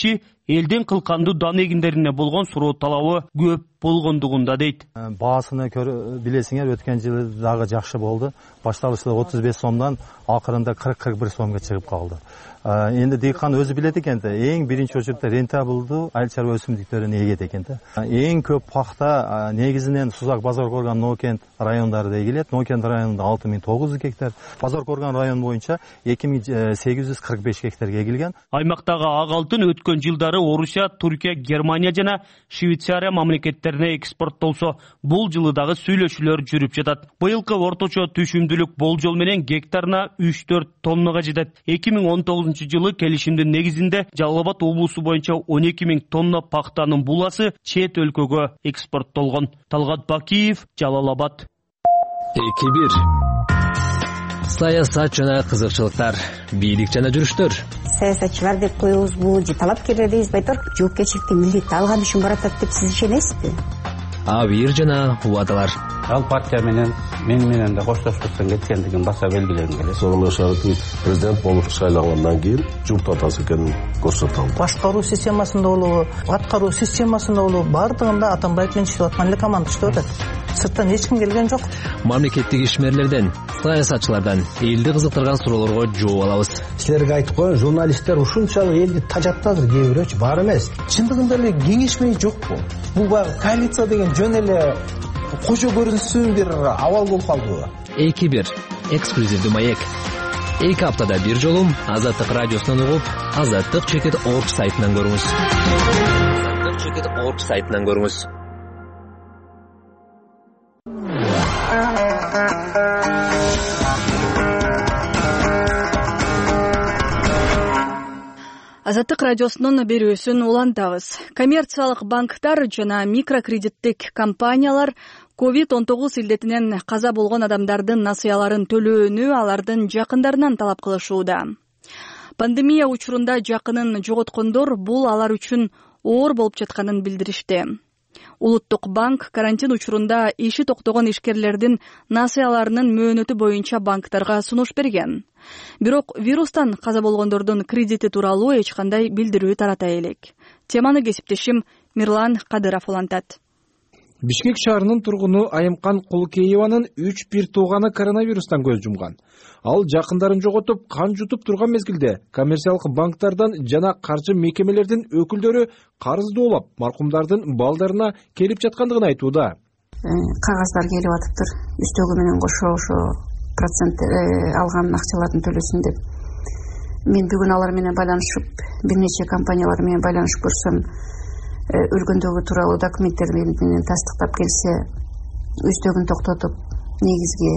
элдин кылкандуу дан эгиндерине болгон суроо талабы көп болгондугунда дейт. Баасыны билесиңер, өткөн жылы дагы жакшы болду. Башталышта отуз беш сомдон акырында кырк кырк бир сомго чыгып калды. Энди дыйкан өзү билет экен да, эң биринчи очурда рентабылдуу айыл чарба өсүмдүктөрүн эгет экен да. Эң көп пахта негизинен Сузак, Базар Корган, Нокент райондары эгилет. Нокент районунда алты миң тогуз жүз гектар, Базар Корган району боюнча эки миң сегиз жүз кырк беш гектарга эгилген. Аймактагы ак алтын өткөн жылдары Орусия, Түркия, Германия жана Швейцария мамлекеттерине экспорттолсо, бул жылы дагы сүйлөшүүлөр жүрүп жатат. Быйылкы орточо түшүмдүүлүк болжол менен гектарына үч төрт тоннага жетет. эки миң он тогузунчу жылы келишимдин негизинде Жалал Абад облусу боюнча он эки миң тонна пахтанын буласы чет өлкөгө экспорттолгон. Талгат Бакиев, Жалал Абад. эки бир Саясат жана кызыкчылыктар, бийлик жана жүрүштөр. Саясатчылар деп коебузбу, же талапкерлерибиз байтор жоопкерчиликти милдетти алган үчүн баратат деп сиз ишенесизби? Абийир жана убадалар. Ал партия менен мен менен да коштошпостон кеткендигин баса белгилегим келет. Сонун шарты президент болуп шайлангандан кийин журт атасы экенин көрсөтө алды. Башкаруу системасында болобу, аткаруу системасында болобу, бардыгында Атамбаев менен иштеп аткан эле команда иштеп атат. Сырттан эч ким келген жок. Мамлекеттик ишмерлерден, саясатчылардан элди кызыктырган суроолорго жооп алабыз. Силерге айтып коеюн, журналисттер ушунчалык элди тажаттадыр, кээ бирөөчү бар эмес. Чындыгында эле кеңешмей жокпу? Бул баягы коалиция деген жөн эле кожо көрүнсүн бир абал болуп калдыбы? эки бир эксклюзивдүү маек. эки аптада бир жолу Азаттык радиосунан угуп, Азаттык чекит орг сайтынан көрүңүз. Азаттык чекит орг сайтынан көрүңүз. Азаттык радиосунун берүүсүн улантабыз. Коммерциялык банктар жана микрокредиттик компаниялар ковид он тогуз илдетинен каза болгон адамдардын насыяларын төлөөнү алардын жакындарынан талап кылышууда. Пандемия учурунда жакынын жоготкондор бул алар үчүн оор болуп жатканын билдиришти. Улуттук банк карантин учурунда иши токтогон ишкерлердин насыяларынын мөөнөтү боюнча банктарга сунуш берген. Бирок вирустан каза болгондордун кредити тууралуу эч кандай билдирүү тарата элек. Теманы кесиптешим Мирлан Кадыров улантат. Бишкек шаарынын тургуну Айымкан Кулкееванын үч бир тууганы коронавирустан көз жумган. Ал жакындарын жоготуп, кан жутуп турган мезгилде коммерциялык банктардан жана каржы мекемелердин өкүлдөрү карызды оолап, маркумдардын балдарына келип жаткандыгын айтууда. Кагаздар келип атыптыр, үстөгү менен кошо ошо процент алган акчаларын төлөсүн деп. Мен бүгүн алар менен байланышып, бир нече компаниялар менен байланышып көрсөм, өлгөндөгү тууралуу документтер менен тастыктап келсе, үстөгүн токтотуп, негизги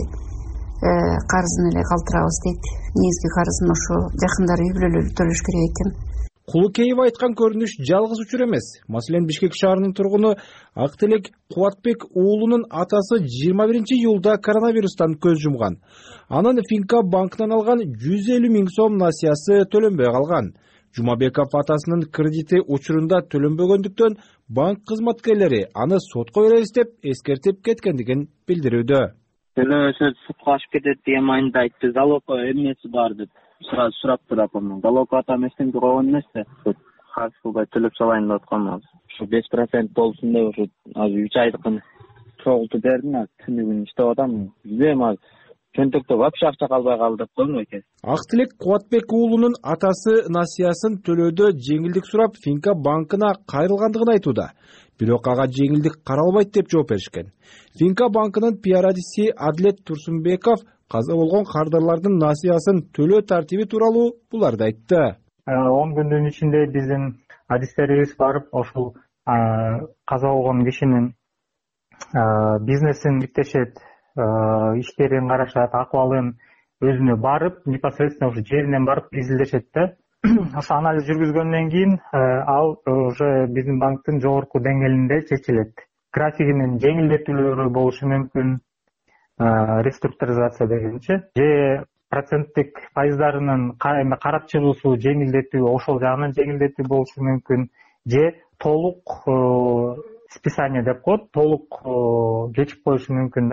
карызын эле калтырабыз дейт. Негизги карызын ошо жакындары үй бүлөлөр төлөш керек экен. Кулукеева айткан көрүнүш жалгыз учур эмес. Маселен, Бишкек шаарынын тургуну Актилек Кубатбек уулунун атасы жыйырма биринчи июлда коронавирустан көз жумган. Анын Финка банкынан алган жүз элүү миң сом насыясы төлөнбөй калган. Жумабеков атасынын кредити учурунда төлөнбөгөндүктөн банк кызматкерлери аны сотко беребиз деп эскертип кеткендигин билдирүүдө. Төлөбөсө сотко ашып кетет деген майында айтты. Залог эмнеси бар деп сурап турат анан. Залог атам эстен койгон эмес да. Карыз кылбай төлөп салайын деп атканбыз. Ушу беш процент болсун деп ушу азыр үч айдыкын чогултуп бердим. Түнүгүн иштеп атам. Билбейм азыр чөнтөктө вообще акча калбай калды деп койдум экен. Актилек Кубатбек уулунун атасы насыясын төлөөдө жеңилдик сурап, Финка банкына кайрылгандыгын айтууда. Бирок ага жеңилдик каралбайт деп жооп беришкен. Финка банкынын пиар адиси Адилет Турсунбеков каза болгон кардарлардын насыясын төлөө тартиби тууралуу буларды айтты. он күндүн ичинде биздин адистерибиз барып, ошол каза болгон кишинин бизнесин иптешет, иштерин карашат, акыбалын өзүнө барып, непосредственно ушу жеринен барып изилдешет да. Ошо анализ жүргүзгөндөн кийин ал уже биздин банктын жогорку деңгээлинде чечилет. Графигинин жеңилдетүүлөрү болушу мүмкүн, реструктуризация дегенчи, же проценттик пайыздарынын карап чыгуусу жеңилдетүү, ошол жагынан жеңилдетүү болушу мүмкүн, же толук списание деп коет, толук кечип коюшу мүмкүн да.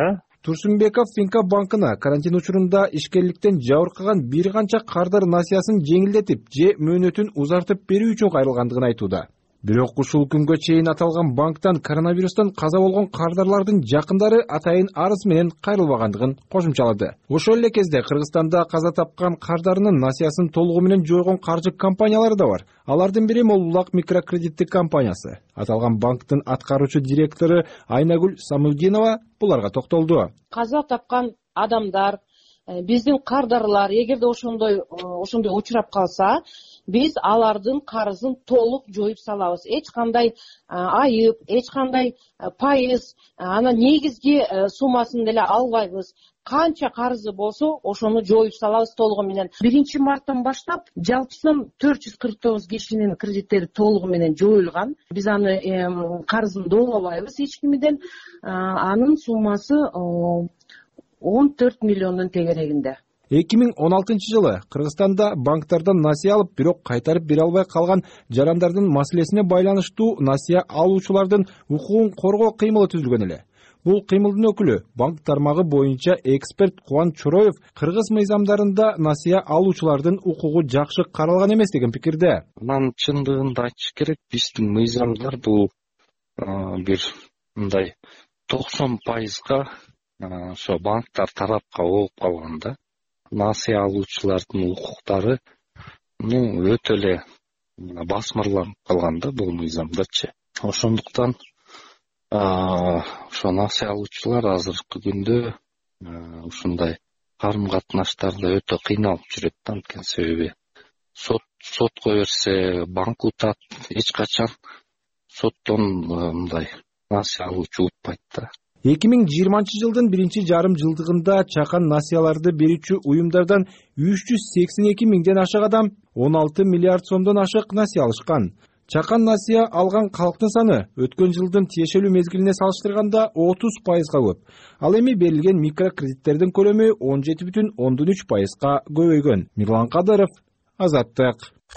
Турсунбеков Финка банкына карантин учурунда ишкерликтен жабыркаган бир канча кардар насыясын жеңилдетип же мөөнөтүн узартып берүү үчүн кайрылгандыгын айтууда. Бирок ушул күнгө чейин аталган банктан коронавирустан каза болгон кардарлардын жакындары атайын арыз менен кайрылбагандыгын кошумчалады. Ошол эле кезде Кыргызстанда каза тапкан кардарынын насыясын толугу менен жойгон каржы компаниялары да бар. Алардын бири Молулак микрокредиттик компаниясы. Аталган банктын аткаруучу директору Айнагүл Самудинова буларга токтолду. Каза тапкан адамдар, биздин кардарлар эгерде ошондой ошондой учурап калса, биз алардын карызын толук жоюп салабыз. Эч кандай айып, эч кандай пайыз, анан негизги суммасын деле албайбыз. Канча карызы болсо, ошону жоюп салабыз толугу менен. биринчи марттан баштап жалпысын төрт жүз кырк тогуз кишинин кредиттери толугу менен жоюлган. Биз аны карызын доолобойбуз эч кимден. Анын суммасы он төрт миллиондун тегерегинде. эки миң он алтынчы жылы Кыргызстанда банктардан насыя алып, бирок кайтарып бере албай калган жарандардын маселесине байланыштуу насыя алуучулардын укугун коргоо кыймылы түзүлгөн эле. Бул кыймылдын өкүлү, банк тармагы боюнча эксперт Кубан Чороев кыргыз мыйзамдарында насыя алуучулардын укугу жакшы каралган эмес деген пикирде. Анан чындыгында айтыш керек, биздин мыйзамдар бул бир мындай токсон пайызга ошо банктар тарапка болуп калганда, насыя алуучулардын укуктары ну өтө эле басмырланып калган да бул мыйзамдачы. Ошондуктан ошо насыя алуучулар азыркы күндө ушундай карым катнаштарда өтө кыйналып жүрөт да, анткени себеби сот сотко берсе банк утат, эч качан соттон мындай насыя алуучу утпайт да. эки миң жыйырманчы жылдын биринчи жарым жылдыгында чакан насыяларды берүүчү уюмдардан үч жүз сексен эки миңден ашык адам он алты миллиард сомдон ашык насыя алышкан. Чакан насыя алган калктын саны өткөн жылдын тиешелүү мезгилине салыштырганда отуз пайызга көп. Ал эми берилген микрокредиттердин көлөмү он жети бүтүн ондон үч пайызга көбөйгөн. Мирлан Кадыров, Азаттык.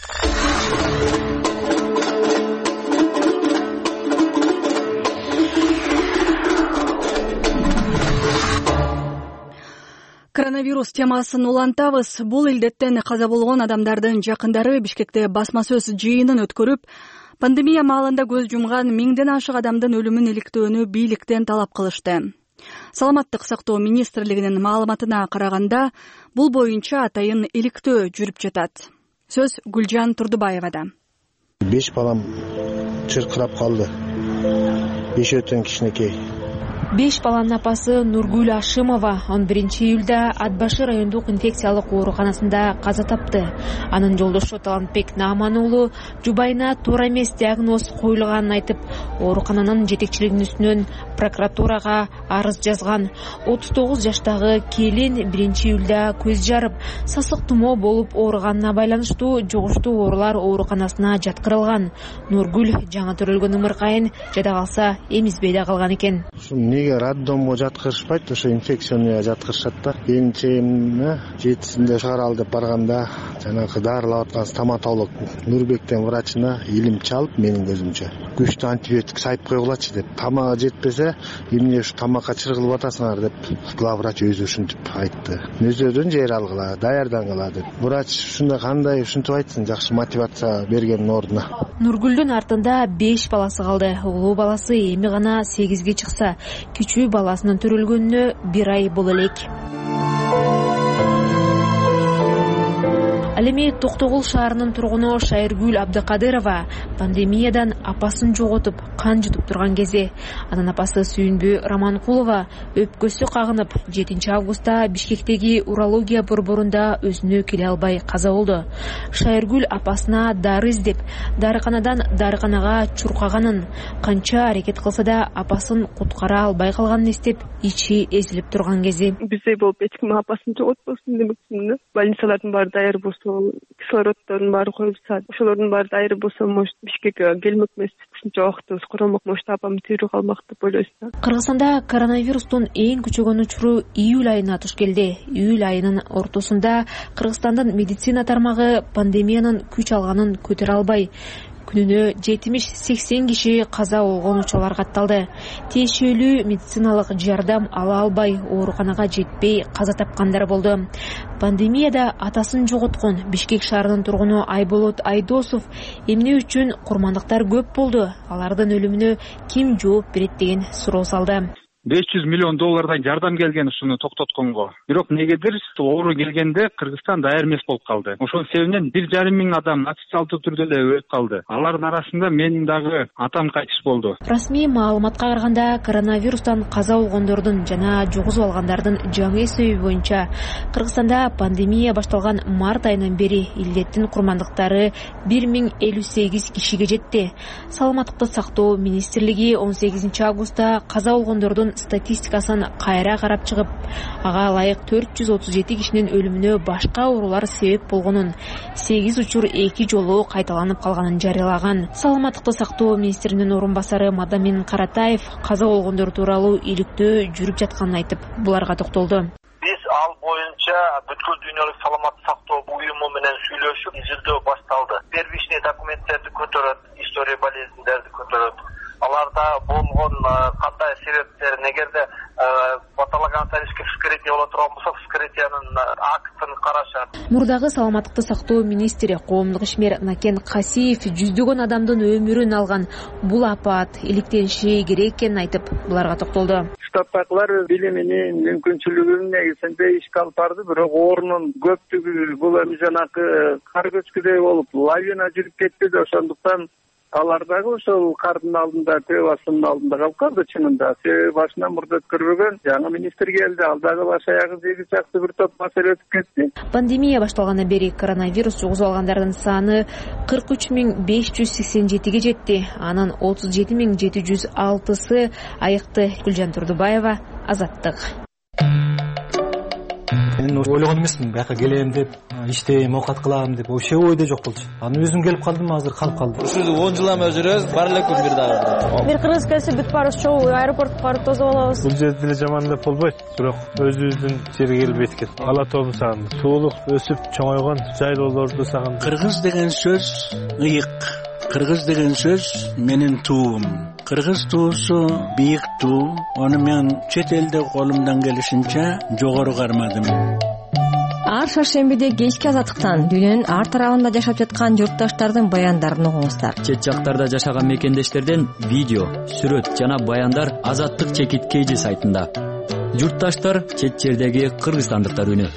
Коронавирус темасын улантабыз. Бул илдеттен каза болгон адамдардын жакындары Бишкекте басма сөз жыйынын өткөрүп, пандемия маалында көз жумган миңден ашык адамдын өлүмүн иликтөөнү бийликтен талап кылышты. Саламаттык сактоо министрлигинин маалыматына караганда, бул боюнча атайын иликтөө жүрүп жатат. Сөз Гүлжан Турдубаевада. беш балам чыркырап калды. Бешөөтөн кичинекей. Беш баланын апасы Нургүл Ашимова он биринчи июлда Атбашы райондук инфекциялык ооруканасында каза тапты. Анын жолдошу Талантбек Нааман уулу жубайына туура эмес диагноз коюлганын айтып, оорукананын жетекчилигинин үстүнөн прокуратурага арыз жазган. отуз тогуз жаштагы келин биринчи июлда көз жарып, сасык тумоо болуп ооруганына байланыштуу жугуштуу оорулар ооруканасына жаткырылган. Нургүл жаңы төрөлгөн ымыркайын жада калса эмизбейде калган экен. Неге роддомго жаткырышпайт, ошо инфекционный жаткырышат да. Биринчи жетисинде чыгаралы деп барганда, жанагы дарылап аткан стоматолог Нурбектен врачына илим чалып, менин көзүмчө күчтүү антибиотик сайып койгулачы деп. Тамагы жетпесе, эмне ушу тамакка чыргылып атасыңар деп главврач өзү ушинтип айтты. Өзүдөн жер алгыла, даярдаңыла деп. Врач ушундай кандай ушинтип айтсын, жакшы мотивация бергендин ордуна. Нургүлдүн артында беш баласы калды. Улуу баласы эми гана сегизге чыкса, кичүү баласынын төрөлгөнүнө бир ай боло элек. Ал эми Токтогул шаарынын тургуну Шайыргүл Абдыкадырова пандемиядан апасын жоготуп, кан жутуп турган кезде анын апасы Сүйүнбү Раманкулова өпкөсү кагынып, жетинчи августта Бишкектеги урология борборунда өзүнө келе албай каза болду. Шайыргүл апасына дары издеп, дарыканадан дарыканага чуркаганын, канча аракет кылса да апасын куткара албай калганын эстеп, ичи эзилип турган кезде биздей болуп эч ким апасын жоготпосун демекчимин. Больницалардын баары даяр болсо, кислороддордун баары коюлса, ошолордун баары даяр болсо, может Бишкекке келмек эмес, ушунча убактыбыз коромок, может апам тирүү калмак деп ойлойсуз да. Кыргызстанда коронавирустун эң күчөгөн учуру июль айына туш келди. Июль айынын ортосунда Кыргызстандын медицина тармагы пандемиянын күч алганын көтөрө албай, күнүнө жетимиш сексен киши каза болгон учурлар катталды. Тиешелүү медициналык жардам ала албай ооруканага жетпей каза тапкандар болду. Пандемияда атасын жоготкон Бишкек шаарынын тургуну Айболот Айдосов эмне үчүн курмандыктар көп болду, алардын өлүмүнө ким жооп берет деген суроо салды. беш жүз миллион доллардан жардам келген ушуну токтотконго. Бирок негедир оору келгенде Кыргызстан даяр эмес болуп калды. Ошол себептен бир жарым миң адам официалдуу түрдө эле өлүп калды. Алардын арасында менин дагы атам кайтыш болду. Расмий маалыматка караганда коронавирустан каза болгондордун жана жугузуп алгандардын жаңы эсеби боюнча Кыргызстанда пандемия башталган март айынан бери илдеттин курмандыктары бир миң элүү сегиз кишиге жетти. Саламаттыкты сактоо министрлиги он сегизинчи августта каза болгондордун статистикасын кайра карап чыгып, ага ылайык төрт жүз отуз жети кишинин өлүмүнө башка оорулар себеп болгонун, сегиз учур эки жолу кайталанып калганын жарыялаган. Саламаттыкты сактоо министринин орун басары Мадамин Каратаев каза болгондор тууралуу иликтөө жүрүп жатканын айтып, буларга токтолду. Биз ал боюнча бүткүл дүйнөлүк саламаттык сактоо уюму менен сүйлөшүп, изилдөө башталды. Первичный документтерди көтөрөт, история болезньдерди көтөрөт. Аларда болгон кандай себептерин, эгерде патологоанатомический вскрытие боло турган болсо, вскрытиянын актын карашат. Мурдагы саламаттыкты сактоо министри коомдук ишмер Накен Касиев жүздөгөн адамдын өмүрүн алган бул апат иликтениши керек экенин айтып, буларга токтолду. Штаттагылар билиминин мүмкүнчүлүгүнүн негизинде ишке алып барды, бирок оорунун көптүгү бул эми жанакы кар көчкүдөй болуп лавина жүрүп кетти да, ошондуктан алар дагы ошол кардын алдында, төө басымдын алдында калып калды чынында. Себеби башынан мурда өткөрбөгөн жаңы министр келди, ал дагы баш аягы сегиз жакты бир топ маселе өтүп кетти. Пандемия башталгандан бери коронавирус жугузуп алгандардын саны кырк үч миң беш жүз сексен жетиге жетти. Анын отуз жети миң жети жүз алтысы айыкты. Гүлжан Турдубаева, Азаттык. Мен ойлогон эмесмин, бияка келем деп, иштейм, оокат кылам деп, вообще ойдо жок болчу. Анан өзүм келип калдым, азыр калып калдым. Ушул он жыл эме жүрөбүз, бар эле күн бир дагы. Бир кыргыз келсе бүт баарыбыз чогуу аэропортко барып тосуп алабыз. Бул жерде деле жаман деп болбойт, бирок өзүбүздүн жерге келип эткет. Ала тобу сагын, суулук өсүп чоңойгон жайлоолорду сагын. Кыргыз деген сөз ыйык. Кыргыз деген сөз менин туум. Кыргыз туусу бийик туу. Ону мен чет элде колумдан келишинче жогору кармадым. Ар шаршембиде кечки Азаттыктан дүйнөнүн ар тарабында жашап жаткан журтташтардын баяндарын угуңуздар. Чет жактарда жашаган мекендештерден видео, сүрөт жана баяндар Азаттык чекит кейжи сайтында. Журтташтар чет жердеги кыргызстандыктар үнү.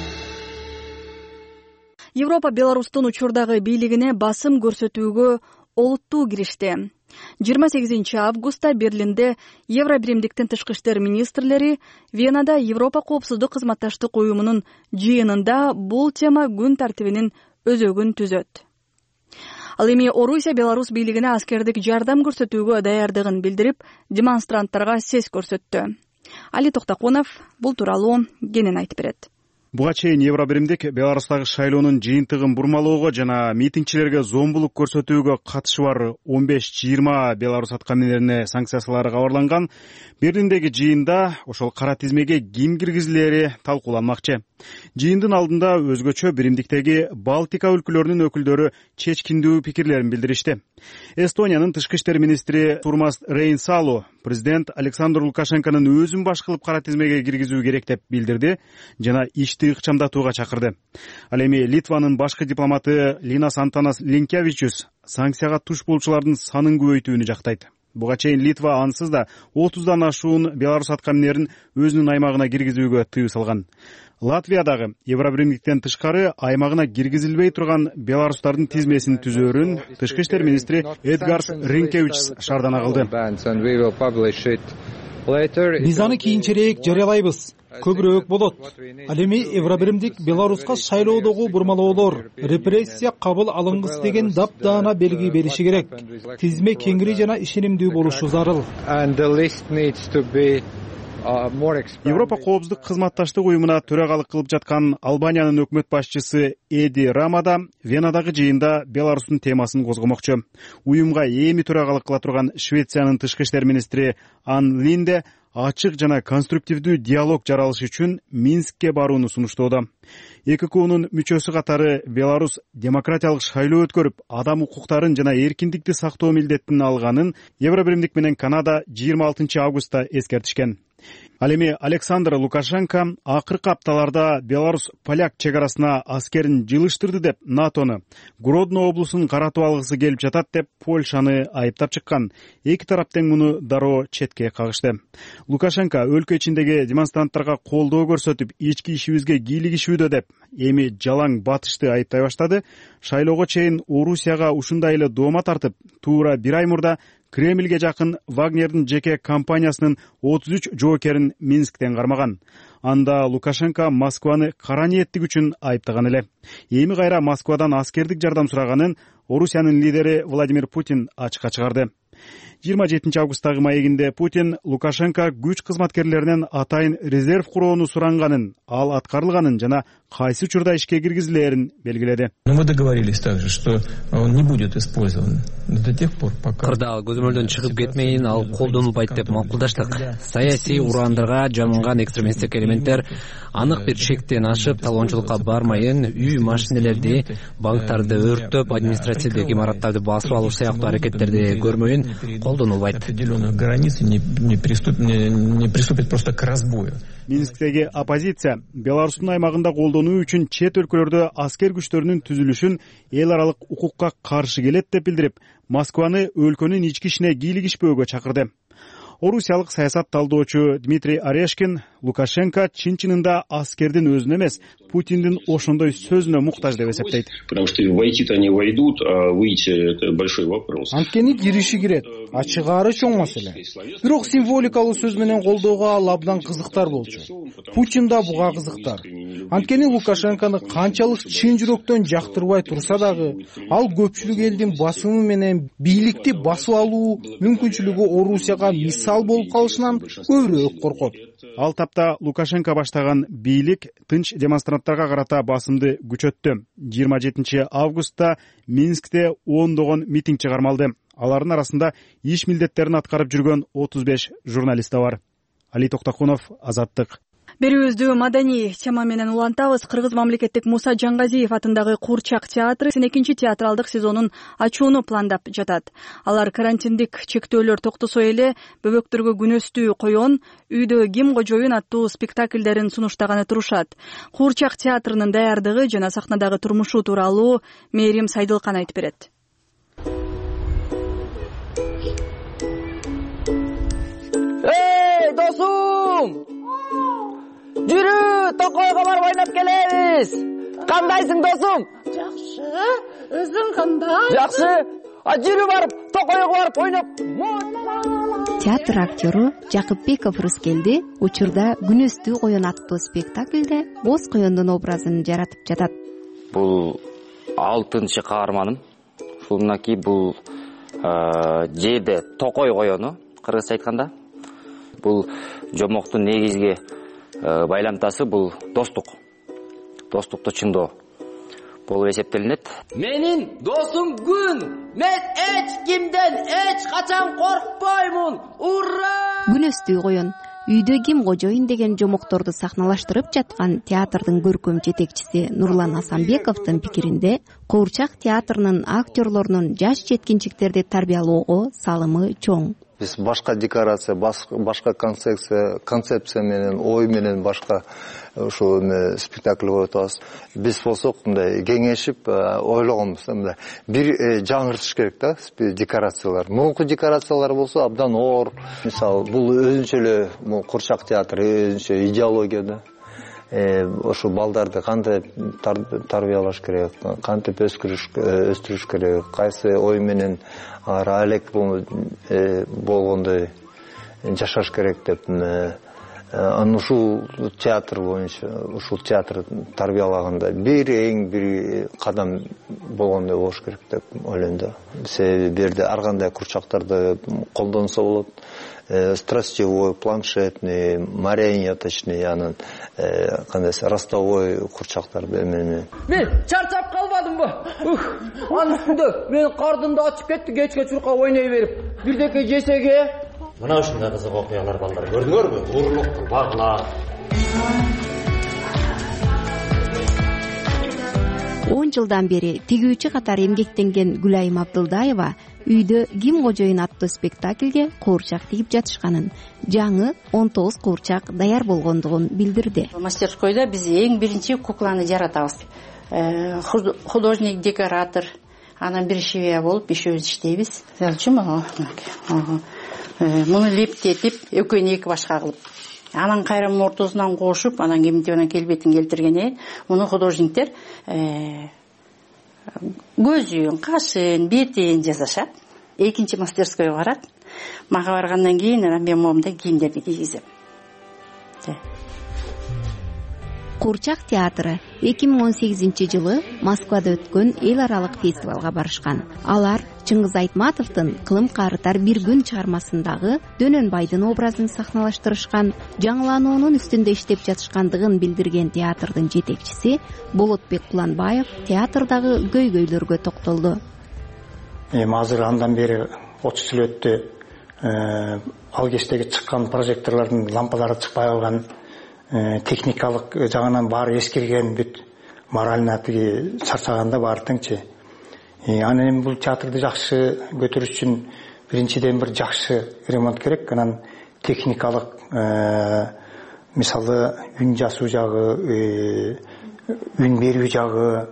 Европа Беларустун учурдагы бийлигине басым көрсөтүүгө олуттуу киришти. жыйырма сегизинчи августта Берлинде Евробиримдиктин тышкы иштер министрлери Венада Европа коопсуздук кызматташтык уюмунун жыйынында бул тема күн тартибинин өзөгүн түзөт. Ал эми Орусия Беларус бийлигине аскердик жардам көрсөтүүгө даярдыгын билдирип, демонстранттарга сес көрсөттү. Али Токтокунов бул тууралуу кенен айтып берет. Буга чейин Евробиримдик Беларустагы шайлоонун жыйынтыгын бурмалоого жана митингчилерге зомбулук көрсөтүүгө катышы бар он беш жыйырма беларус аткаминерине санкциялары кабарланган. Берлиндеги жыйында ошол кара тизмеге ким киргизилери талкууланмакчы. Жыйындын алдында өзгөчө Биримдиктеги Балтика өлкөлөрүнүн өкүлдөрү чечкиндүү пикирлерин билдиришти. Эстониянын тышкы иштер министри Турмас Рейнсалу президент Александр Лукашенконун өзүн баш кылып кара тизмеге киргизүү керек деп билдирди жана ишти ыкчамдатууга чакырды. Ал эми Литванын башкы дипломаты Линас Антанас Линкевичус санкцияга туш болчулардын санын көбөйтүүнү жактайт. Буга чейин Литва ансыз да отуздан ашуун беларус аткаминерин өзүнүн аймагына киргизүүгө тыюу салган. Латвиядагы Евробиримдиктен тышкары аймагына киргизилбей турган беларустардын тизмесин түзөөрүн тышкы иштер министри Эдгарс Ринкевичс шаардана кылды. Биз аны кийинчерээк жарыялайбыз. Көбүрөөк болот. Ал эми Евробиримдик Беларуска шайлоодогу бурмалоолор, репрессия кабыл алынгыс деген дапдаана белги бериши керек. Тизме кеңири жана ишенимдүү болушу зарыл. Европа коопсуздук кызматташтык уюмуна төрагалык кылып жаткан Албаниянын өкмөт башчысы Эди Рама да Венадагы жыйында Беларустун темасын козгомокчу. Уюмга эми төрагалык кыла турган Швециянын тышкы иштер министри Ан Линде ачык жана конструктивдүү диалог жаралыш үчүн Минскке барууну сунуштоодо. Эки коонун мүчөсү катары Беларусь демократиялык шайлоо өткөрүп, адам укуктарын жана эркиндикти сактоо милдетин алганын Евробиримдик менен Канада жыйырма алтынчы августта эскертишкен. Ал эми Александр Лукашенко акыркы апталарда Беларусь поляк чек арасына аскерин жылыштырды деп НАТОну, Гродно облусун каратып алгысы келип жатат деп Польшаны айыптап чыккан. Эки тарап тең муну дароо четке кагышты. Лукашенко өлкө ичиндеги демонстранттарга колдоо көрсөтүп, ички ишибизге кийлигишүүдө деп эми жалаң батышты айыптай баштады. Шайлоого чейин Орусияга ушундай эле доoma тартып, туура бир ай мурда Кремльге жакын Вагнердин жеке компаниясынын отуз үч жоокерин Минсктен кармаган. Анда Лукашенко Москваны кара ниеттик үчүн айыптаган эле. Эми кайра Москвадан аскердик жардам сураганын Орусиянын лидери Владимир Путин ачыкка чыгарды. жыйырма жетинчи августтагы маегинде Путин Лукашенко күч кызматкерлеринен атайын резерв куроону суранганын, ал аткарылганын жана кайсы учурда ишке киргизилээрин белгиледи. Мы договорились также, что он не будет использован до тех пор, пока кырдаал көзөмөлдөн чыгып кетмейин, ал колдонулбайт деп макулдаштык. Саясий ураандырга жамынган экстремисттик элементтер анык бир чектен ашып талоончулукка бармайын, үй машинелерди, банктарды өрттөп, административдик имараттарды басып алуу сыяктуу аракеттерди көрмөйүн, колдонулбайт. Определенных границ не не приступит не приступит просто к разбою. Минсктеги оппозиция Беларустун аймагында колдонуу үчүн чет өлкөлөрдө аскер күчтөрүнүн түзүлүшүн эл аралык укукка каршы келет деп билдирип, Москваны өлкөнүн ички ишине кийлигишпөөгө чакырды. Орусиялык саясат талдоочу Дмитрий Орешкин Лукашенко чын-чынында аскердин өзүнө эмес, Путиндин ошондой сөзүнө муктаж деп эсептейт. Потому что войти-то они войдут, а выйти это большой вопрос. Анткени кириши кирет, а чыгаары чоң маселе. Бирок символикалуу сөз менен колдоого ал абдан кызыктар болчу. Путин да буга кызыктар. Анткени Лукашенкону канчалык чын жүрөктөн жактырбай турса дагы, ал көпчүлүк элдин басымы менен бийликти басып алуу мүмкүнчүлүгү Орусияга мисал болуп калышынан көбүрөөк коркот. Ал тапта Лукашенко баштаган бийлик тынч демонстранттарга карата басымды күчөттү. жыйырма жетинчи августта Минскте ондогон митинг чыгармалды. Алардын арасында иш милдеттерин аткарып жүргөн отуз беш журналист да бар. Али Токтокунов, Азаттык. Берүүбүздү маданий тема менен улантабыз. Кыргыз мамлекеттик Муса Жангазиев атындагы Куурчак театры экинчи театралдык сезонун ачууну пландап жатат. Алар карантиндик чектөөлөр токтосо эле бөбөктөргө күнөстүү коён, үйдө ким кожоюн аттуу спектакльдерин сунуштаганы турушат. Куурчак театрынын даярдыгы жана сахнадагы турмушу тууралуу Мээрим Сайдылкан айтып берет. Эй, досум! Жүрү, Токойго барып ойноп келебиз. Кандайсың, досум? Жакшы. Өзүң кандай? Жакшы. А жүрү барып Токойго барып ойноп. Театр актёру Жакыпбеков Рыскелди учурда Күнөстүү коён аттуу спектакльде боз коёндун образын жаратып жатат. Бул алтынчы каарманым. Ушундан бул жерде Токой коёну, кыргызча айтканда. Бул жомоктун негизги байламтасы бул достук. Достукту чындоо болуп эсептелинет. Менин досум Күн. Мен эч кимден эч качан коркпоймун. Ура! Күнөстүү коён үйдө ким кожоюн деген жомокторду сахналаштырып жаткан театрдын көркөм жетекчиси Нурлан Асанбековдун пикиринде, Куурчак театрынын актерлорунун жаш жеткинчектерди тарбиялоого салымы чоң. Биз башка декорация, башка концепция, концепция менен, ой менен башка ошо спектакль коюп атабыз. Биз болсок мындай кеңешип ойлогонбуз, мындай бир жаңыртыш керек да декорациялар. Мурунку декорациялар болсо абдан оор. Мисалы, бул өзүнчө эле Куурчак театры өзүнчө идеология да. Ошо балдарды кандай тарбиялаш керек, кантип өстүрүш керек, кайсы ой менен алар элек болгондой жашаш керек деп. Анан ушул театр боюнча, ушул театр тарбиялаганда бир эң бир кадам болгондой болуш керек деп ойлойм да. Себеби бу жерде ар кандай курчактарды колдонсо болот. страстевой, планшетный, марионеточный, анан кандай ростовой курчактар менен. Мен чарчап калбадымбы? Ух, анын үстүндө менин кардым да ачып кетти, кечке чурка ойной берип. Бирдеке жесеге мына ушундай кызык окуялар балдар көрдүңөрбү? Урлук, баглар. он жылдан бери тигүүчү катары эмгектенген Гүлайым Абдылдаева үйдө Ким кожоюн аттуу спектакльге куурчак тигип жатышканын, жаңы он тогуз куурчак даяр болгондугун билдирди. Мастерскойдо биз эң биринчи кукланы жаратабыз. Художник, декоратор, анан бир швея болуп бешөөбүз иштейбиз. Жалчымы? Муну лептетип, экөөнү эки башка кылып, анан кайра мунун ортосунан кошуп, анан кемитип келбетин келтиргенде, муну художниктер көзүн, кашын, бетин жасашат. Экинчи мастерскойго барат. Мага баргандан кийин анан мен момундай кийимдерди кийгизем. Куурчак театры эки миң он сегизинчи жылы Москвада өткөн эл аралык фестивалга барышкан. Алар Чыңгыз Айтматовдун Кылым карытар бир күн чыгармасындагы Дөнөнбайдын образын сахналаштырышкан, жаңылануунун үстүндө иштеп жатышкандыгын билдирген театрдын жетекчиси Болотбек Куланбаев театрдагы көйгөйлөргө токтолду. Эми азыр андан бери отуз жыл өттү. Ал кечтеги чыккан прожекторлордун лампалары чыкпай калган, техникалык жагынан баары эскирген, бүт морально тиги чарчаганда баары тыңчы. Анан эми бул театрды жакшы көтөрүш үчүн биринчиден бир жакшы ремонт керек. Анан техникалык, мисалы үн жасуу жагы, үн берүү жагы,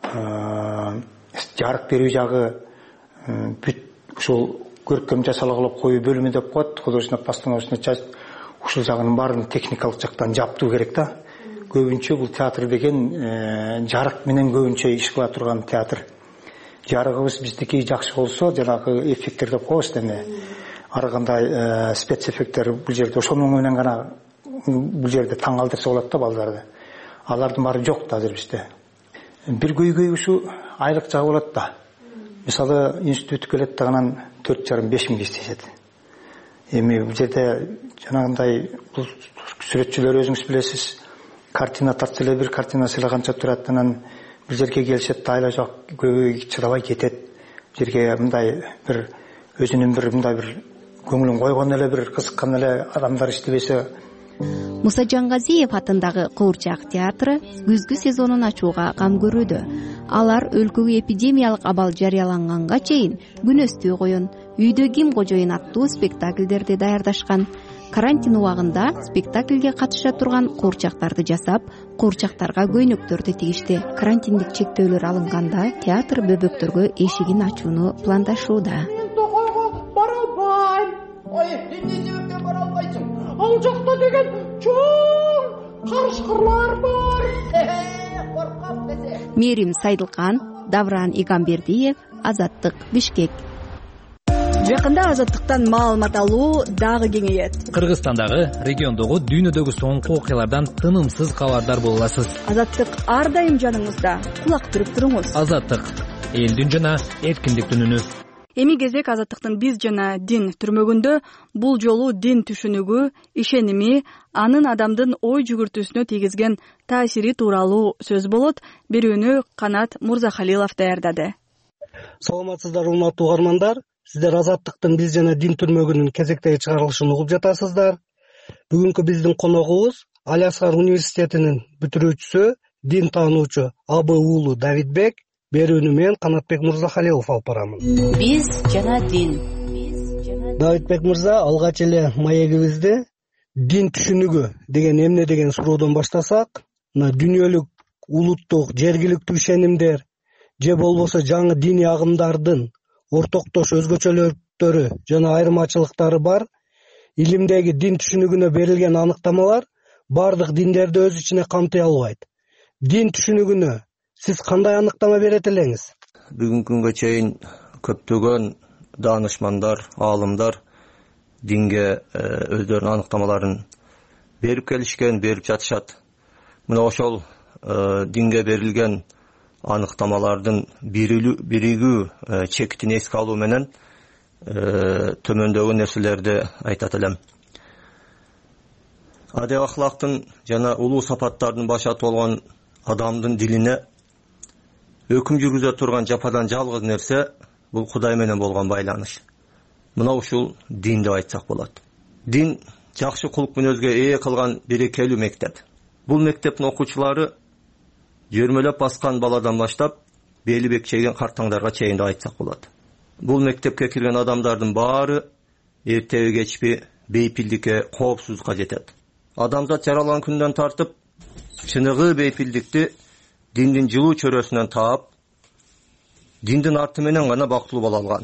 жарык берүү жагы, бүт ушул көркөм жасалгылап коюу бөлүмү деп коет. Художественный постановочный ушул жагынын баарын техникалык жактан жаптуу керек да. Көбүнчө бул театр деген жарык менен көбүнчө иш кыла турган театр. Жарыгыбыз биздики жакшы болсо, жанагы эффекттер деп коебуз эми. Ар кандай спецэффекттер бул жерде ошону менен гана бул жерде таң калтырса болот да балдарды. Алардын баары жок да азыр бизде. Бир көйгөй ушу айлык жагы болот да. Мисалы институт келет дагынан төрт жарым беш миң иштешет. Эми бул жерде жанагындай бул сүрөтчүлөр өзүңүз билесиз, картина тартса эле бир картина сыйлаганча турат, анан бир жерге келишет да айла жок көйгөй чыдабай кетет. Бул жерге мындай бир өзүнүн бир мындай бир көңүлүн койгон эле бир кызыккан эле адамдар иштебесе. Муса Жаңгазиев атындагы Куурчак театры күзгү сезонун ачууга кам көрүүдө. Алар өлкөгө эпидемиялык абал жарыяланганга чейин күнөстүү коюн, үйдө Ким кожоюн аттуу спектакльдерди даярдашкан. Карантин убагында спектакльге катыша турган куурчактарды жасап, куурчактарга көйнөктөрдү тигишти. Карантиндик чектөөлөр алынганда театр бөбөктөргө эшигин ачууну пландашууда. Ой, эмне себептен бара албайсың? Ал жакта деген чоң карышкырлар бар. Коркам десе. Мерим Сайдылкан, Давран Игамбердиев, Азаттык, Бишкек. Жакында азаттыктан маалымат алуу дагы кеңейет. Кыргызстандагы, региондогу, дүйнөдөгү соңку окуялардан тынымсыз кабардар боло аласыз. Азаттык ар дайым жаныңызда. Кулак түрүп туруңуз. Азаттык, элдин жана эркиндиктин үнү. Эми кезек азаттыктын биз жана дин түрмөгүндө бул жолу дин түшүнүгү, ишеними, анын адамдын ой жүгүртүүсүнө тийгизген таасири тууралуу сөз болот. Берүүнү Канат Мурзахалилов даярдады. Саламатсыздар урматтуу угармандар. Сиздер азаттыктын биз жана дин түрмөгүнүн кезектеги чыгарылышын угуп жатасыздар. Бүгүнкү биздин коногубуз Алиаскар университетинин бүтүрүүчүсү, дин таануучу Абы уулу Давидбек. Берүүнү мен Канатбек Мурзахалилов алып барамын. Биз жана дин. Давидбек мырза, алгач эле маегибизди дин түшүнүгү деген эмне деген суроодон баштасак, мына дүйнөлүк, улуттук, жергиликтүү ишенимдер же болбосо жаңы диний агымдардын ортоктош өзгөчөлүктөрү жана айырмачылыктары бар. Илимдеги дин түшүнүгүнө берилген аныктамалар бардык диндерди өз ичине камтый албайт. Дин түшүнүгүнө сиз кандай аныктама берет элеңиз? Бүгүнкү күнгө чейин көптөгөн даанышмандар, аалымдар динге өздөрүнүн аныктамаларын берип келишкен, берип жатышат. Мына ошол динге берилген аныктамалардын биригүү чектин эске алуу менен төмөндөгү нерселерди айтат элем. Адеп ахлактын жана улуу сапаттардын башаты болгон адамдын дилине өкүм жүргүзө турган жападан жалгыз нерсе бул Кудай менен болгон байланыш. Мына ушул дин деп айтсак болот. Дин жакшы кулук мүнөзгө ээ кылган берекелүү мектеп. Бул мектептин окуучулары жөрмөлөп баскан баладан баштап бели бекчейген картаңдарга чейин деп айтсак болот. Бул мектепке кирген адамдардын баары эртеби кечпи бейпилдикке, коопсуздукка жетет. Адамзат жаралган күндөн тартып чыныгы бейпилдикти диндин жылуу чөрөсүнөн таап, диндин арты менен гана бактылуу боло алган.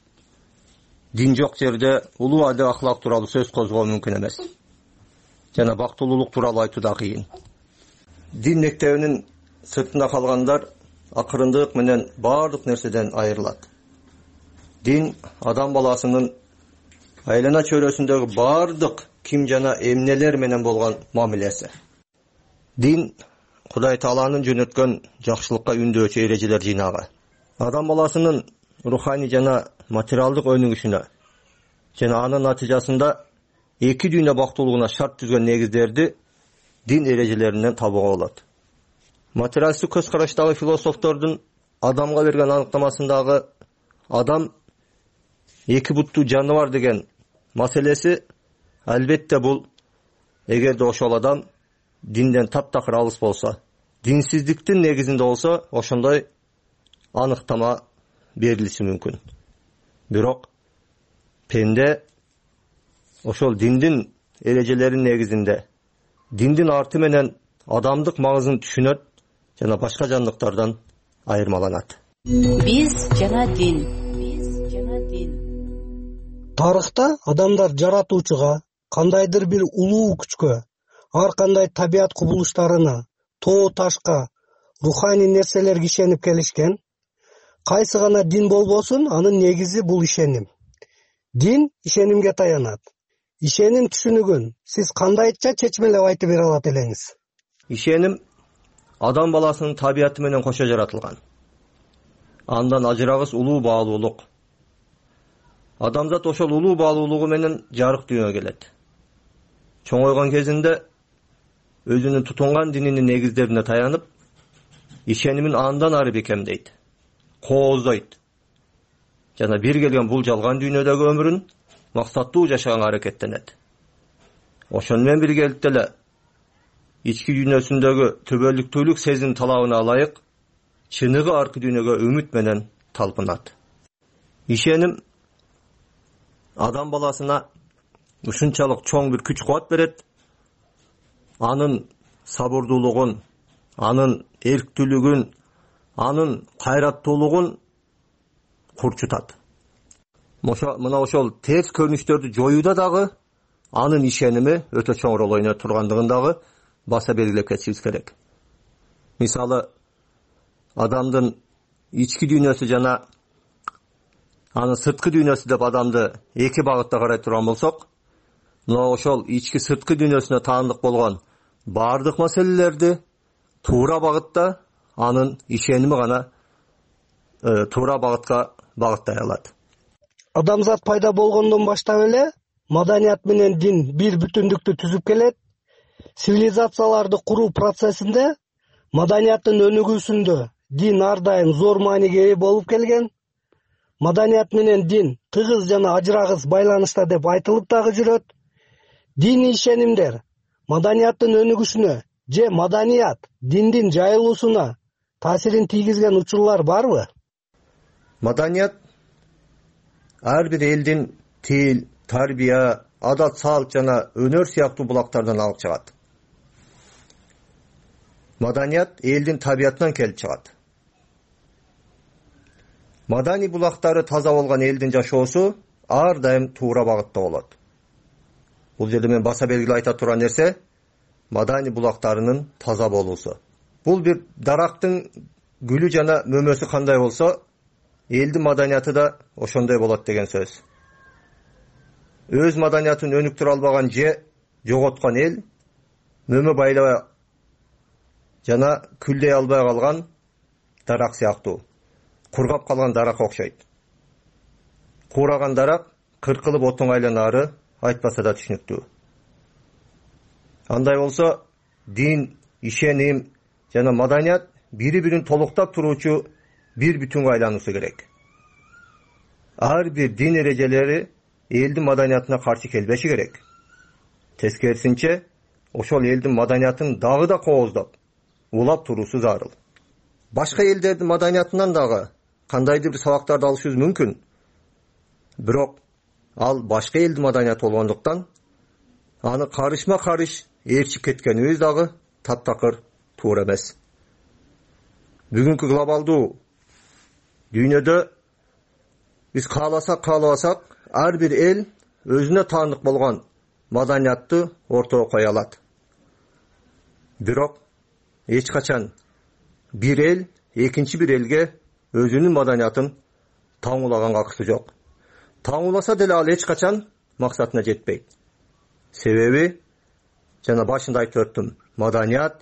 Дин жок жерде улуу адеп ахлак тууралуу сөз козгоо мүмкүн эмес. Жана бактылуулук тууралуу айтуу да кыйын. Дин мектебинин сыртында калгандар акырындык менен баардык нерседен айырылат. Дин адам баласынын айлана чөрөсүндөгү баардык ким жана эмнелер менен болгон мамилеси. Дин Кудай Тааланын жөнөткөн жакшылыкка үндөочү эрежелер жыйнагы. Адам баласынын руханий жана материалдык өнүгүшүнө жана анын натыйжасында эки дүйнө бактылуулугуна шарт түзгөн негиздерди дин эрежелеринен табууга болот. Материалисттик көз караштагы философтордун адамга берген аныктамасындагы адам эки буттуу жаныбар деген маселеси албетте бул эгерде ошол адам динден таптакыр алыс болсо, динсиздиктин негизинде болсо, ошондой аныктама берилиши мүмкүн. Бирок пенде ошол диндин эрежелеринин негизинде диндин арты менен адамдык магызын түшүнөт жана башка жандыктардан айырмаланат. Биз жана дин. Биз жана дин. Тарыхта адамдар жаратуучуга, кандайдыр бир улуу күчкө, ар кандай табият кубулуштарына, тоо ташка, руханий нерселерге ишенип келишкен. Кайсы гана дин болбосун, анын негизи бул ишеним. Дин ишенимге таянат. Ишеним түшүнүгүн сиз кандайча чечмелеп айтып бере алат элеңиз? Ишеним адам баласынын табияты менен кошо жаратылган. Андан ажырагыс улуу баалуулук. Адамзат ошол улуу баалуулугу менен жарык дүйнөгө келет. Чоңойгон кезинде өзүнүн тутунган дининин негиздерине таянып, ишенимин андан ары бекемдейт, кооздойт. Жана бир келген бул жалган дүйнөдөгү өмүрүн максаттуу жашаганга аракеттенет. Ошону менен биргеликте эле ички дүйнөсүндөгү төбөлүктүүлүк сезим талабына ылайык чыныгы аркы дүйнөгө үмүт менен талпынат. Ишеним адам баласына ушунчалык чоң бир күч кубат берет. Анын сабырдуулугун, анын эрктүүлүгүн, анын кайраттуулугун курчутат. Мына ошол терс көрүнүштөрдү жоюуда дагы анын ишеними өтө чоң роль ойнойт тургандыгын дагы баса белгилеп кетишибиз керек. Мисалы, адамдын ички дүйнөсү жана анын сырткы дүйнөсү деп адамды эки багытта карай турган болсок, мына ошол ички сырткы дүйнөсүнө таандык болгон баардык маселелерди туура багытта анын ишеними гана э, туура багытка багыттай алат. Адамзат пайда болгондон баштап эле маданият менен дин бир бүтүндүктү түзүп келет. Цивилизацияларды куруу процессинде маданияттын өнүгүүсүндө дин ар дайым зор мааниге ээ болуп келген. Маданият менен дин тыгыз жана ажырагыс байланышта деп айтылып дагы жүрөт. Диний ишенимдер маданияттын өнүгүшүнө же маданият диндин жайылуусуна таасирин тийгизген учурлар барбы? Маданият ар бир элдин тил, тарбия, адат салт жана өнөр сыяктуу булактардан алып чыгат. Маданият элдин табиятынан келип чыгат. Маданий булактары таза болгон элдин жашоосу ар дайым туура багытта болот. Бул жерде мен баса белгилеп айта турган нерсе маданий булактарынын таза болуусу. Бул бир дарактын гүлү жана мөмөсү кандай болсо, элдин маданияты да ошондой болот деген сөз. Өз маданиятын өнүктүрө албаган же жоготкон эл мөмө байлабай жана күлдөй албай калган дарак сыяктуу, кургап калган даракка окшойт. куурагандараак кыркылып отуңа айланаары айтпаса да түшүнүктүү. Андай болсо дин, ишеним жана маданият бири бирин толуктап туруучу бир бүтүнгө айлануусу керек. Ар бир дин эрежелери элдин маданиятына каршы келбеши керек. Тескерисинче, ошол элдин маданиятын дагы да кооздоп, улап туруусу зарыл. Башка элдердин маданиятынан дагы кандайдыр бир сабактарды алышыбыз мүмкүн. Бирок ал башка элдин маданияты болгондуктан аны карышма карыш ээрчип кеткенибиз дагы таптакыр туура эмес. Бүгүнкү глобалдуу дүйнөдө биз кааласак каалабасак ар бир эл өзүнө таандык болгон маданиятты ортого кое алат. Бирок эч качан бир эл экинчи бир элге өзүнүн маданиятын таңуулаганга акысы жок. Таңууласа деле ал эч качан максатына жетпейт. Себеби жана башында айтып өттүм, маданият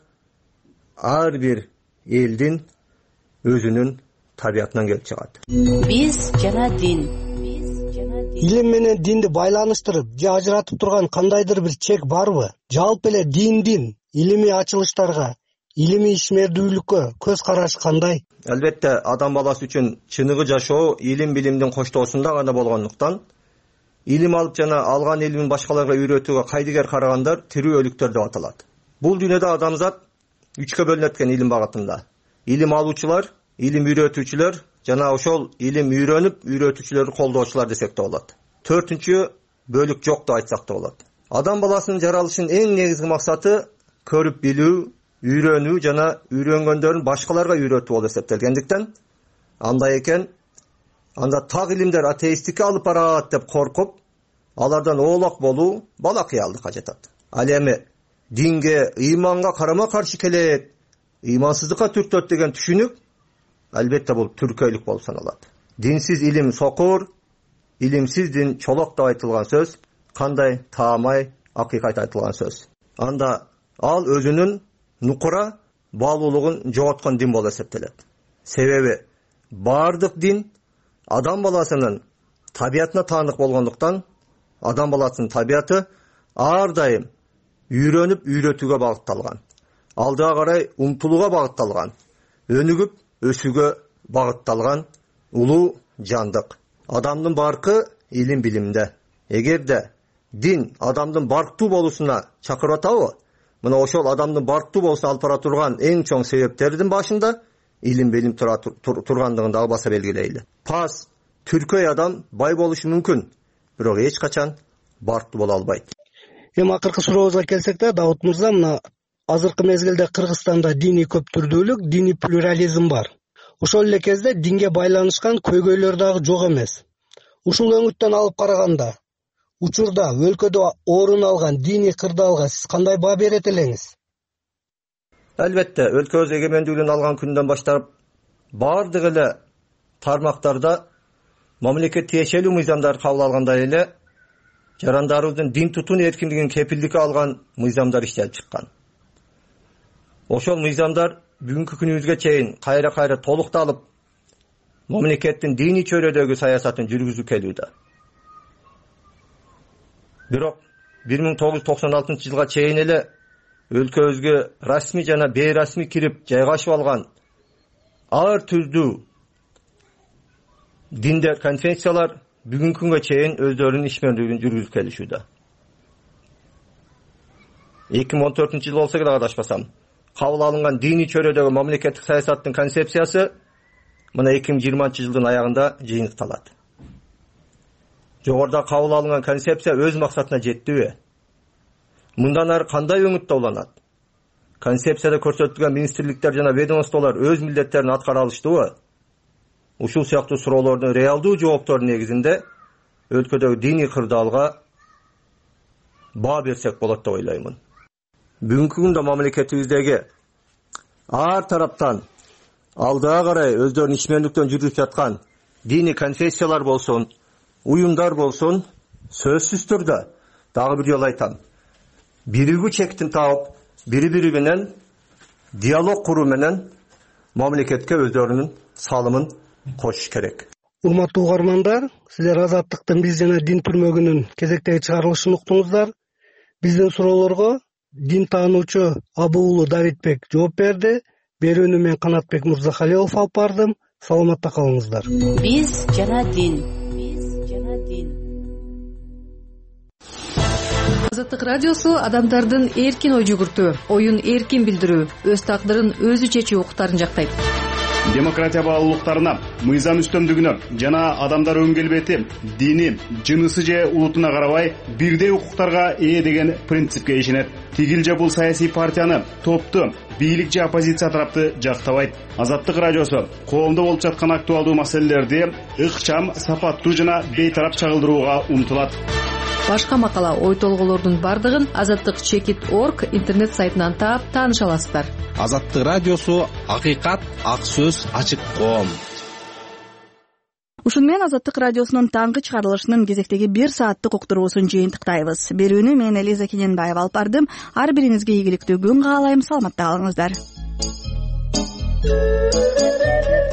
ар бир элдин өзүнүн табиятынан келип чыгат. Биз жана дин. Илим менен динди байланыштырып же ажыратып турган кандайдыр бир чек барбы? Жалпы эле диндин илимий ачылыштарга, илимий ишмердүүлүккө көз караш кандай? Албетте, адам баласы үчүн чыныгы жашоо илим билимдин коштоосунда гана болгондуктан, илим алып жана алган илимин башкаларга үйрөтүүгө кайдыгер карагандар тирүү өлүктөр деп аталат. Бул дүйнөдө адамзат үчкө бөлүнөт экен илим багытында. Илим алуучулар, илим үйрөтүүчүлөр жана ошол илим үйрөнүп, үйрөтүүчүлөрдү колдоочулар десек да болот. Төртүнчү бөлүк жок деп айтсак да болот. Адам баласынын жаралышынын эң негизги максаты көрүп билүү, үйрөнүү жана үйрөнгөндөрүн башкаларга үйрөтүү болуп эсептелгендиктен, андай экен, анда так илимдер атеисттикке алып барат деп коркуп, алардан оолак болуу бала кыялдыкка жатат. Ал эми динге, ыйманга карама каршы келет, ыймансыздыкка түртөт деген түшүнүк албетте бул түркөйлүк болуп саналат. Динсиз илим сокур, илимсиз дин чолок деп айтылган сөз кандай таамай акыйкат айтылган сөз. Анда ал өзүнүн нукура баалуулугун жоготкон дин болуп эсептелет. Себеби баардык дин адам баласынын табиятына таандык болгондуктан, адам баласынын табияты ар дайым үйрөнүп үйрөтүүгө багытталган, алдыга карай умтулууга багытталган, өнүгүп өсүүгө багытталган улуу жандык. Адамдын баркы илим билимде. Эгерде дин адамдын барктуу болуусуна чакырып атабы, мына ошол адамдын барктуу болуусуна алып бара турган эң чоң себептердин башында илим билим тура тургандыгын дагы баса белгилейли. Пас, түркөй адам бай болушу мүмкүн, бирок эч качан барктуу боло албайт. Эми акыркы сурообузга келсек да, Давут мырза, мына азыркы мезгилде Кыргызстанда диний көптүрдүүлүк, диний плюрализм бар. Ошол эле кезде динге байланышкан көйгөйлөр дагы жок эмес. Ушул өңүттөн алып караганда, учурда өлкөдө орун алган диний кырдаалга сиз кандай баа берет элеңиз? Албетте, өлкөбүз эгемендүүлүгүн алган күндөн баштап баардык эле тармактарда мамлекет тиешелүү мыйзамдар кабыл алгандай эле жарандарыбыздын дин тутун эркиндигин кепилдикке алган мыйзамдар иштелип чыккан. Ошол мыйзамдар бүгүнкү күнүбүзгө чейин кайра-кайра толукталып, мамлекеттин диний чөйрөдөгү саясатын жүргүзүп келүүдө. Бирок бир миң тогуз жүз токсон алтынчы жылга чейин эле өлкөбүзгө расмий жана бейрасмий кирип жайгашып алган ар түрдүү диндер, конфессиялар бүгүнкү күнгө чейин өздөрүнүн ишмердүүлүгүн жүргүзүп келишүүдө. эки миң он төртүнчү жыл болсо керек адашпасам, кабыл алынган диний чөйрөдөгү мамлекеттик саясаттын концепциясы мына эки миң жыйырманчы жылдын аягында жыйынтыкталат. Жогоруда кабыл алынган концепция өз максатына жеттиби? Мындан ары кандай өңүттө уланат? Концепцияда көрсөтүлгөн министрликтер жана ведомстволор өз милдеттерин аткара алыштыбы? Ушул сыяктуу суроолордун реалдуу жооптору негизинде өлкөдөгү диний кырдаалга баа берсек болот деп ойлоймун. Бүгүнкү күндө мамлекетибиздеги ар тараптан алдыга карай өздөрүнүн ишмерликтен жүргүзүп жаткан диний конфессиялар болсун, уюмдар болсун, сөзсүз түрдө дагы бир жолу айтам, биригүү чектин таап, бири-бири менен диалог куруу менен мамлекетке өздөрүнүн салымын кошуш керек. урматтуу угармандар, силер Азаттыктын биз жана дин түрмөгүнүн кезектеги чыгарылышын уктуңуздар. Биздин суроолорго дин таануучу Абу уулу Давитбек жооп берди. Берүүнү мен Канатбек Мырзахалилов алып бардым. Саламатта калыңыздар. Биз жана дин. Азаттык радиосу адамдардын эркин ой жүгүртүү, оюн эркин билдирүү, өз тагдырын өзү чечүү укуктарын жактайт. Демократия баалуулуктарына, мыйзам үстөмдүгүнө жана адамдар өң келбети, дини, жынысы же улутуна карабай бирдей укуктарга ээ деген принципке ишенет. Тигил же бул саясий партияны, топту, бийлик же оппозиция тарапты жактабайт. Азаттык радиосу коомдо болуп жаткан актуалдуу маселелерди ыкчам, сапаттуу жана бейтарап чагылдырууга умтулат. Башка макала, ой толголордун бардыгын азаттык чекит точка орг интернет сайтынан таап тааныша аласыздар. Азаттык радиосу акыйкат, ак сөз, ачык коом. Ушун менен Азаттык радиосунун таңкы чыгарылышынын кезектеги бир сааттык уктуруусун жыйынтыктайбыз. Берүүнү мен Элиза Кененбаева алып бардым. Ар бириңизге ийгиликтүү күн каалайм. Саламатта калыңыздар.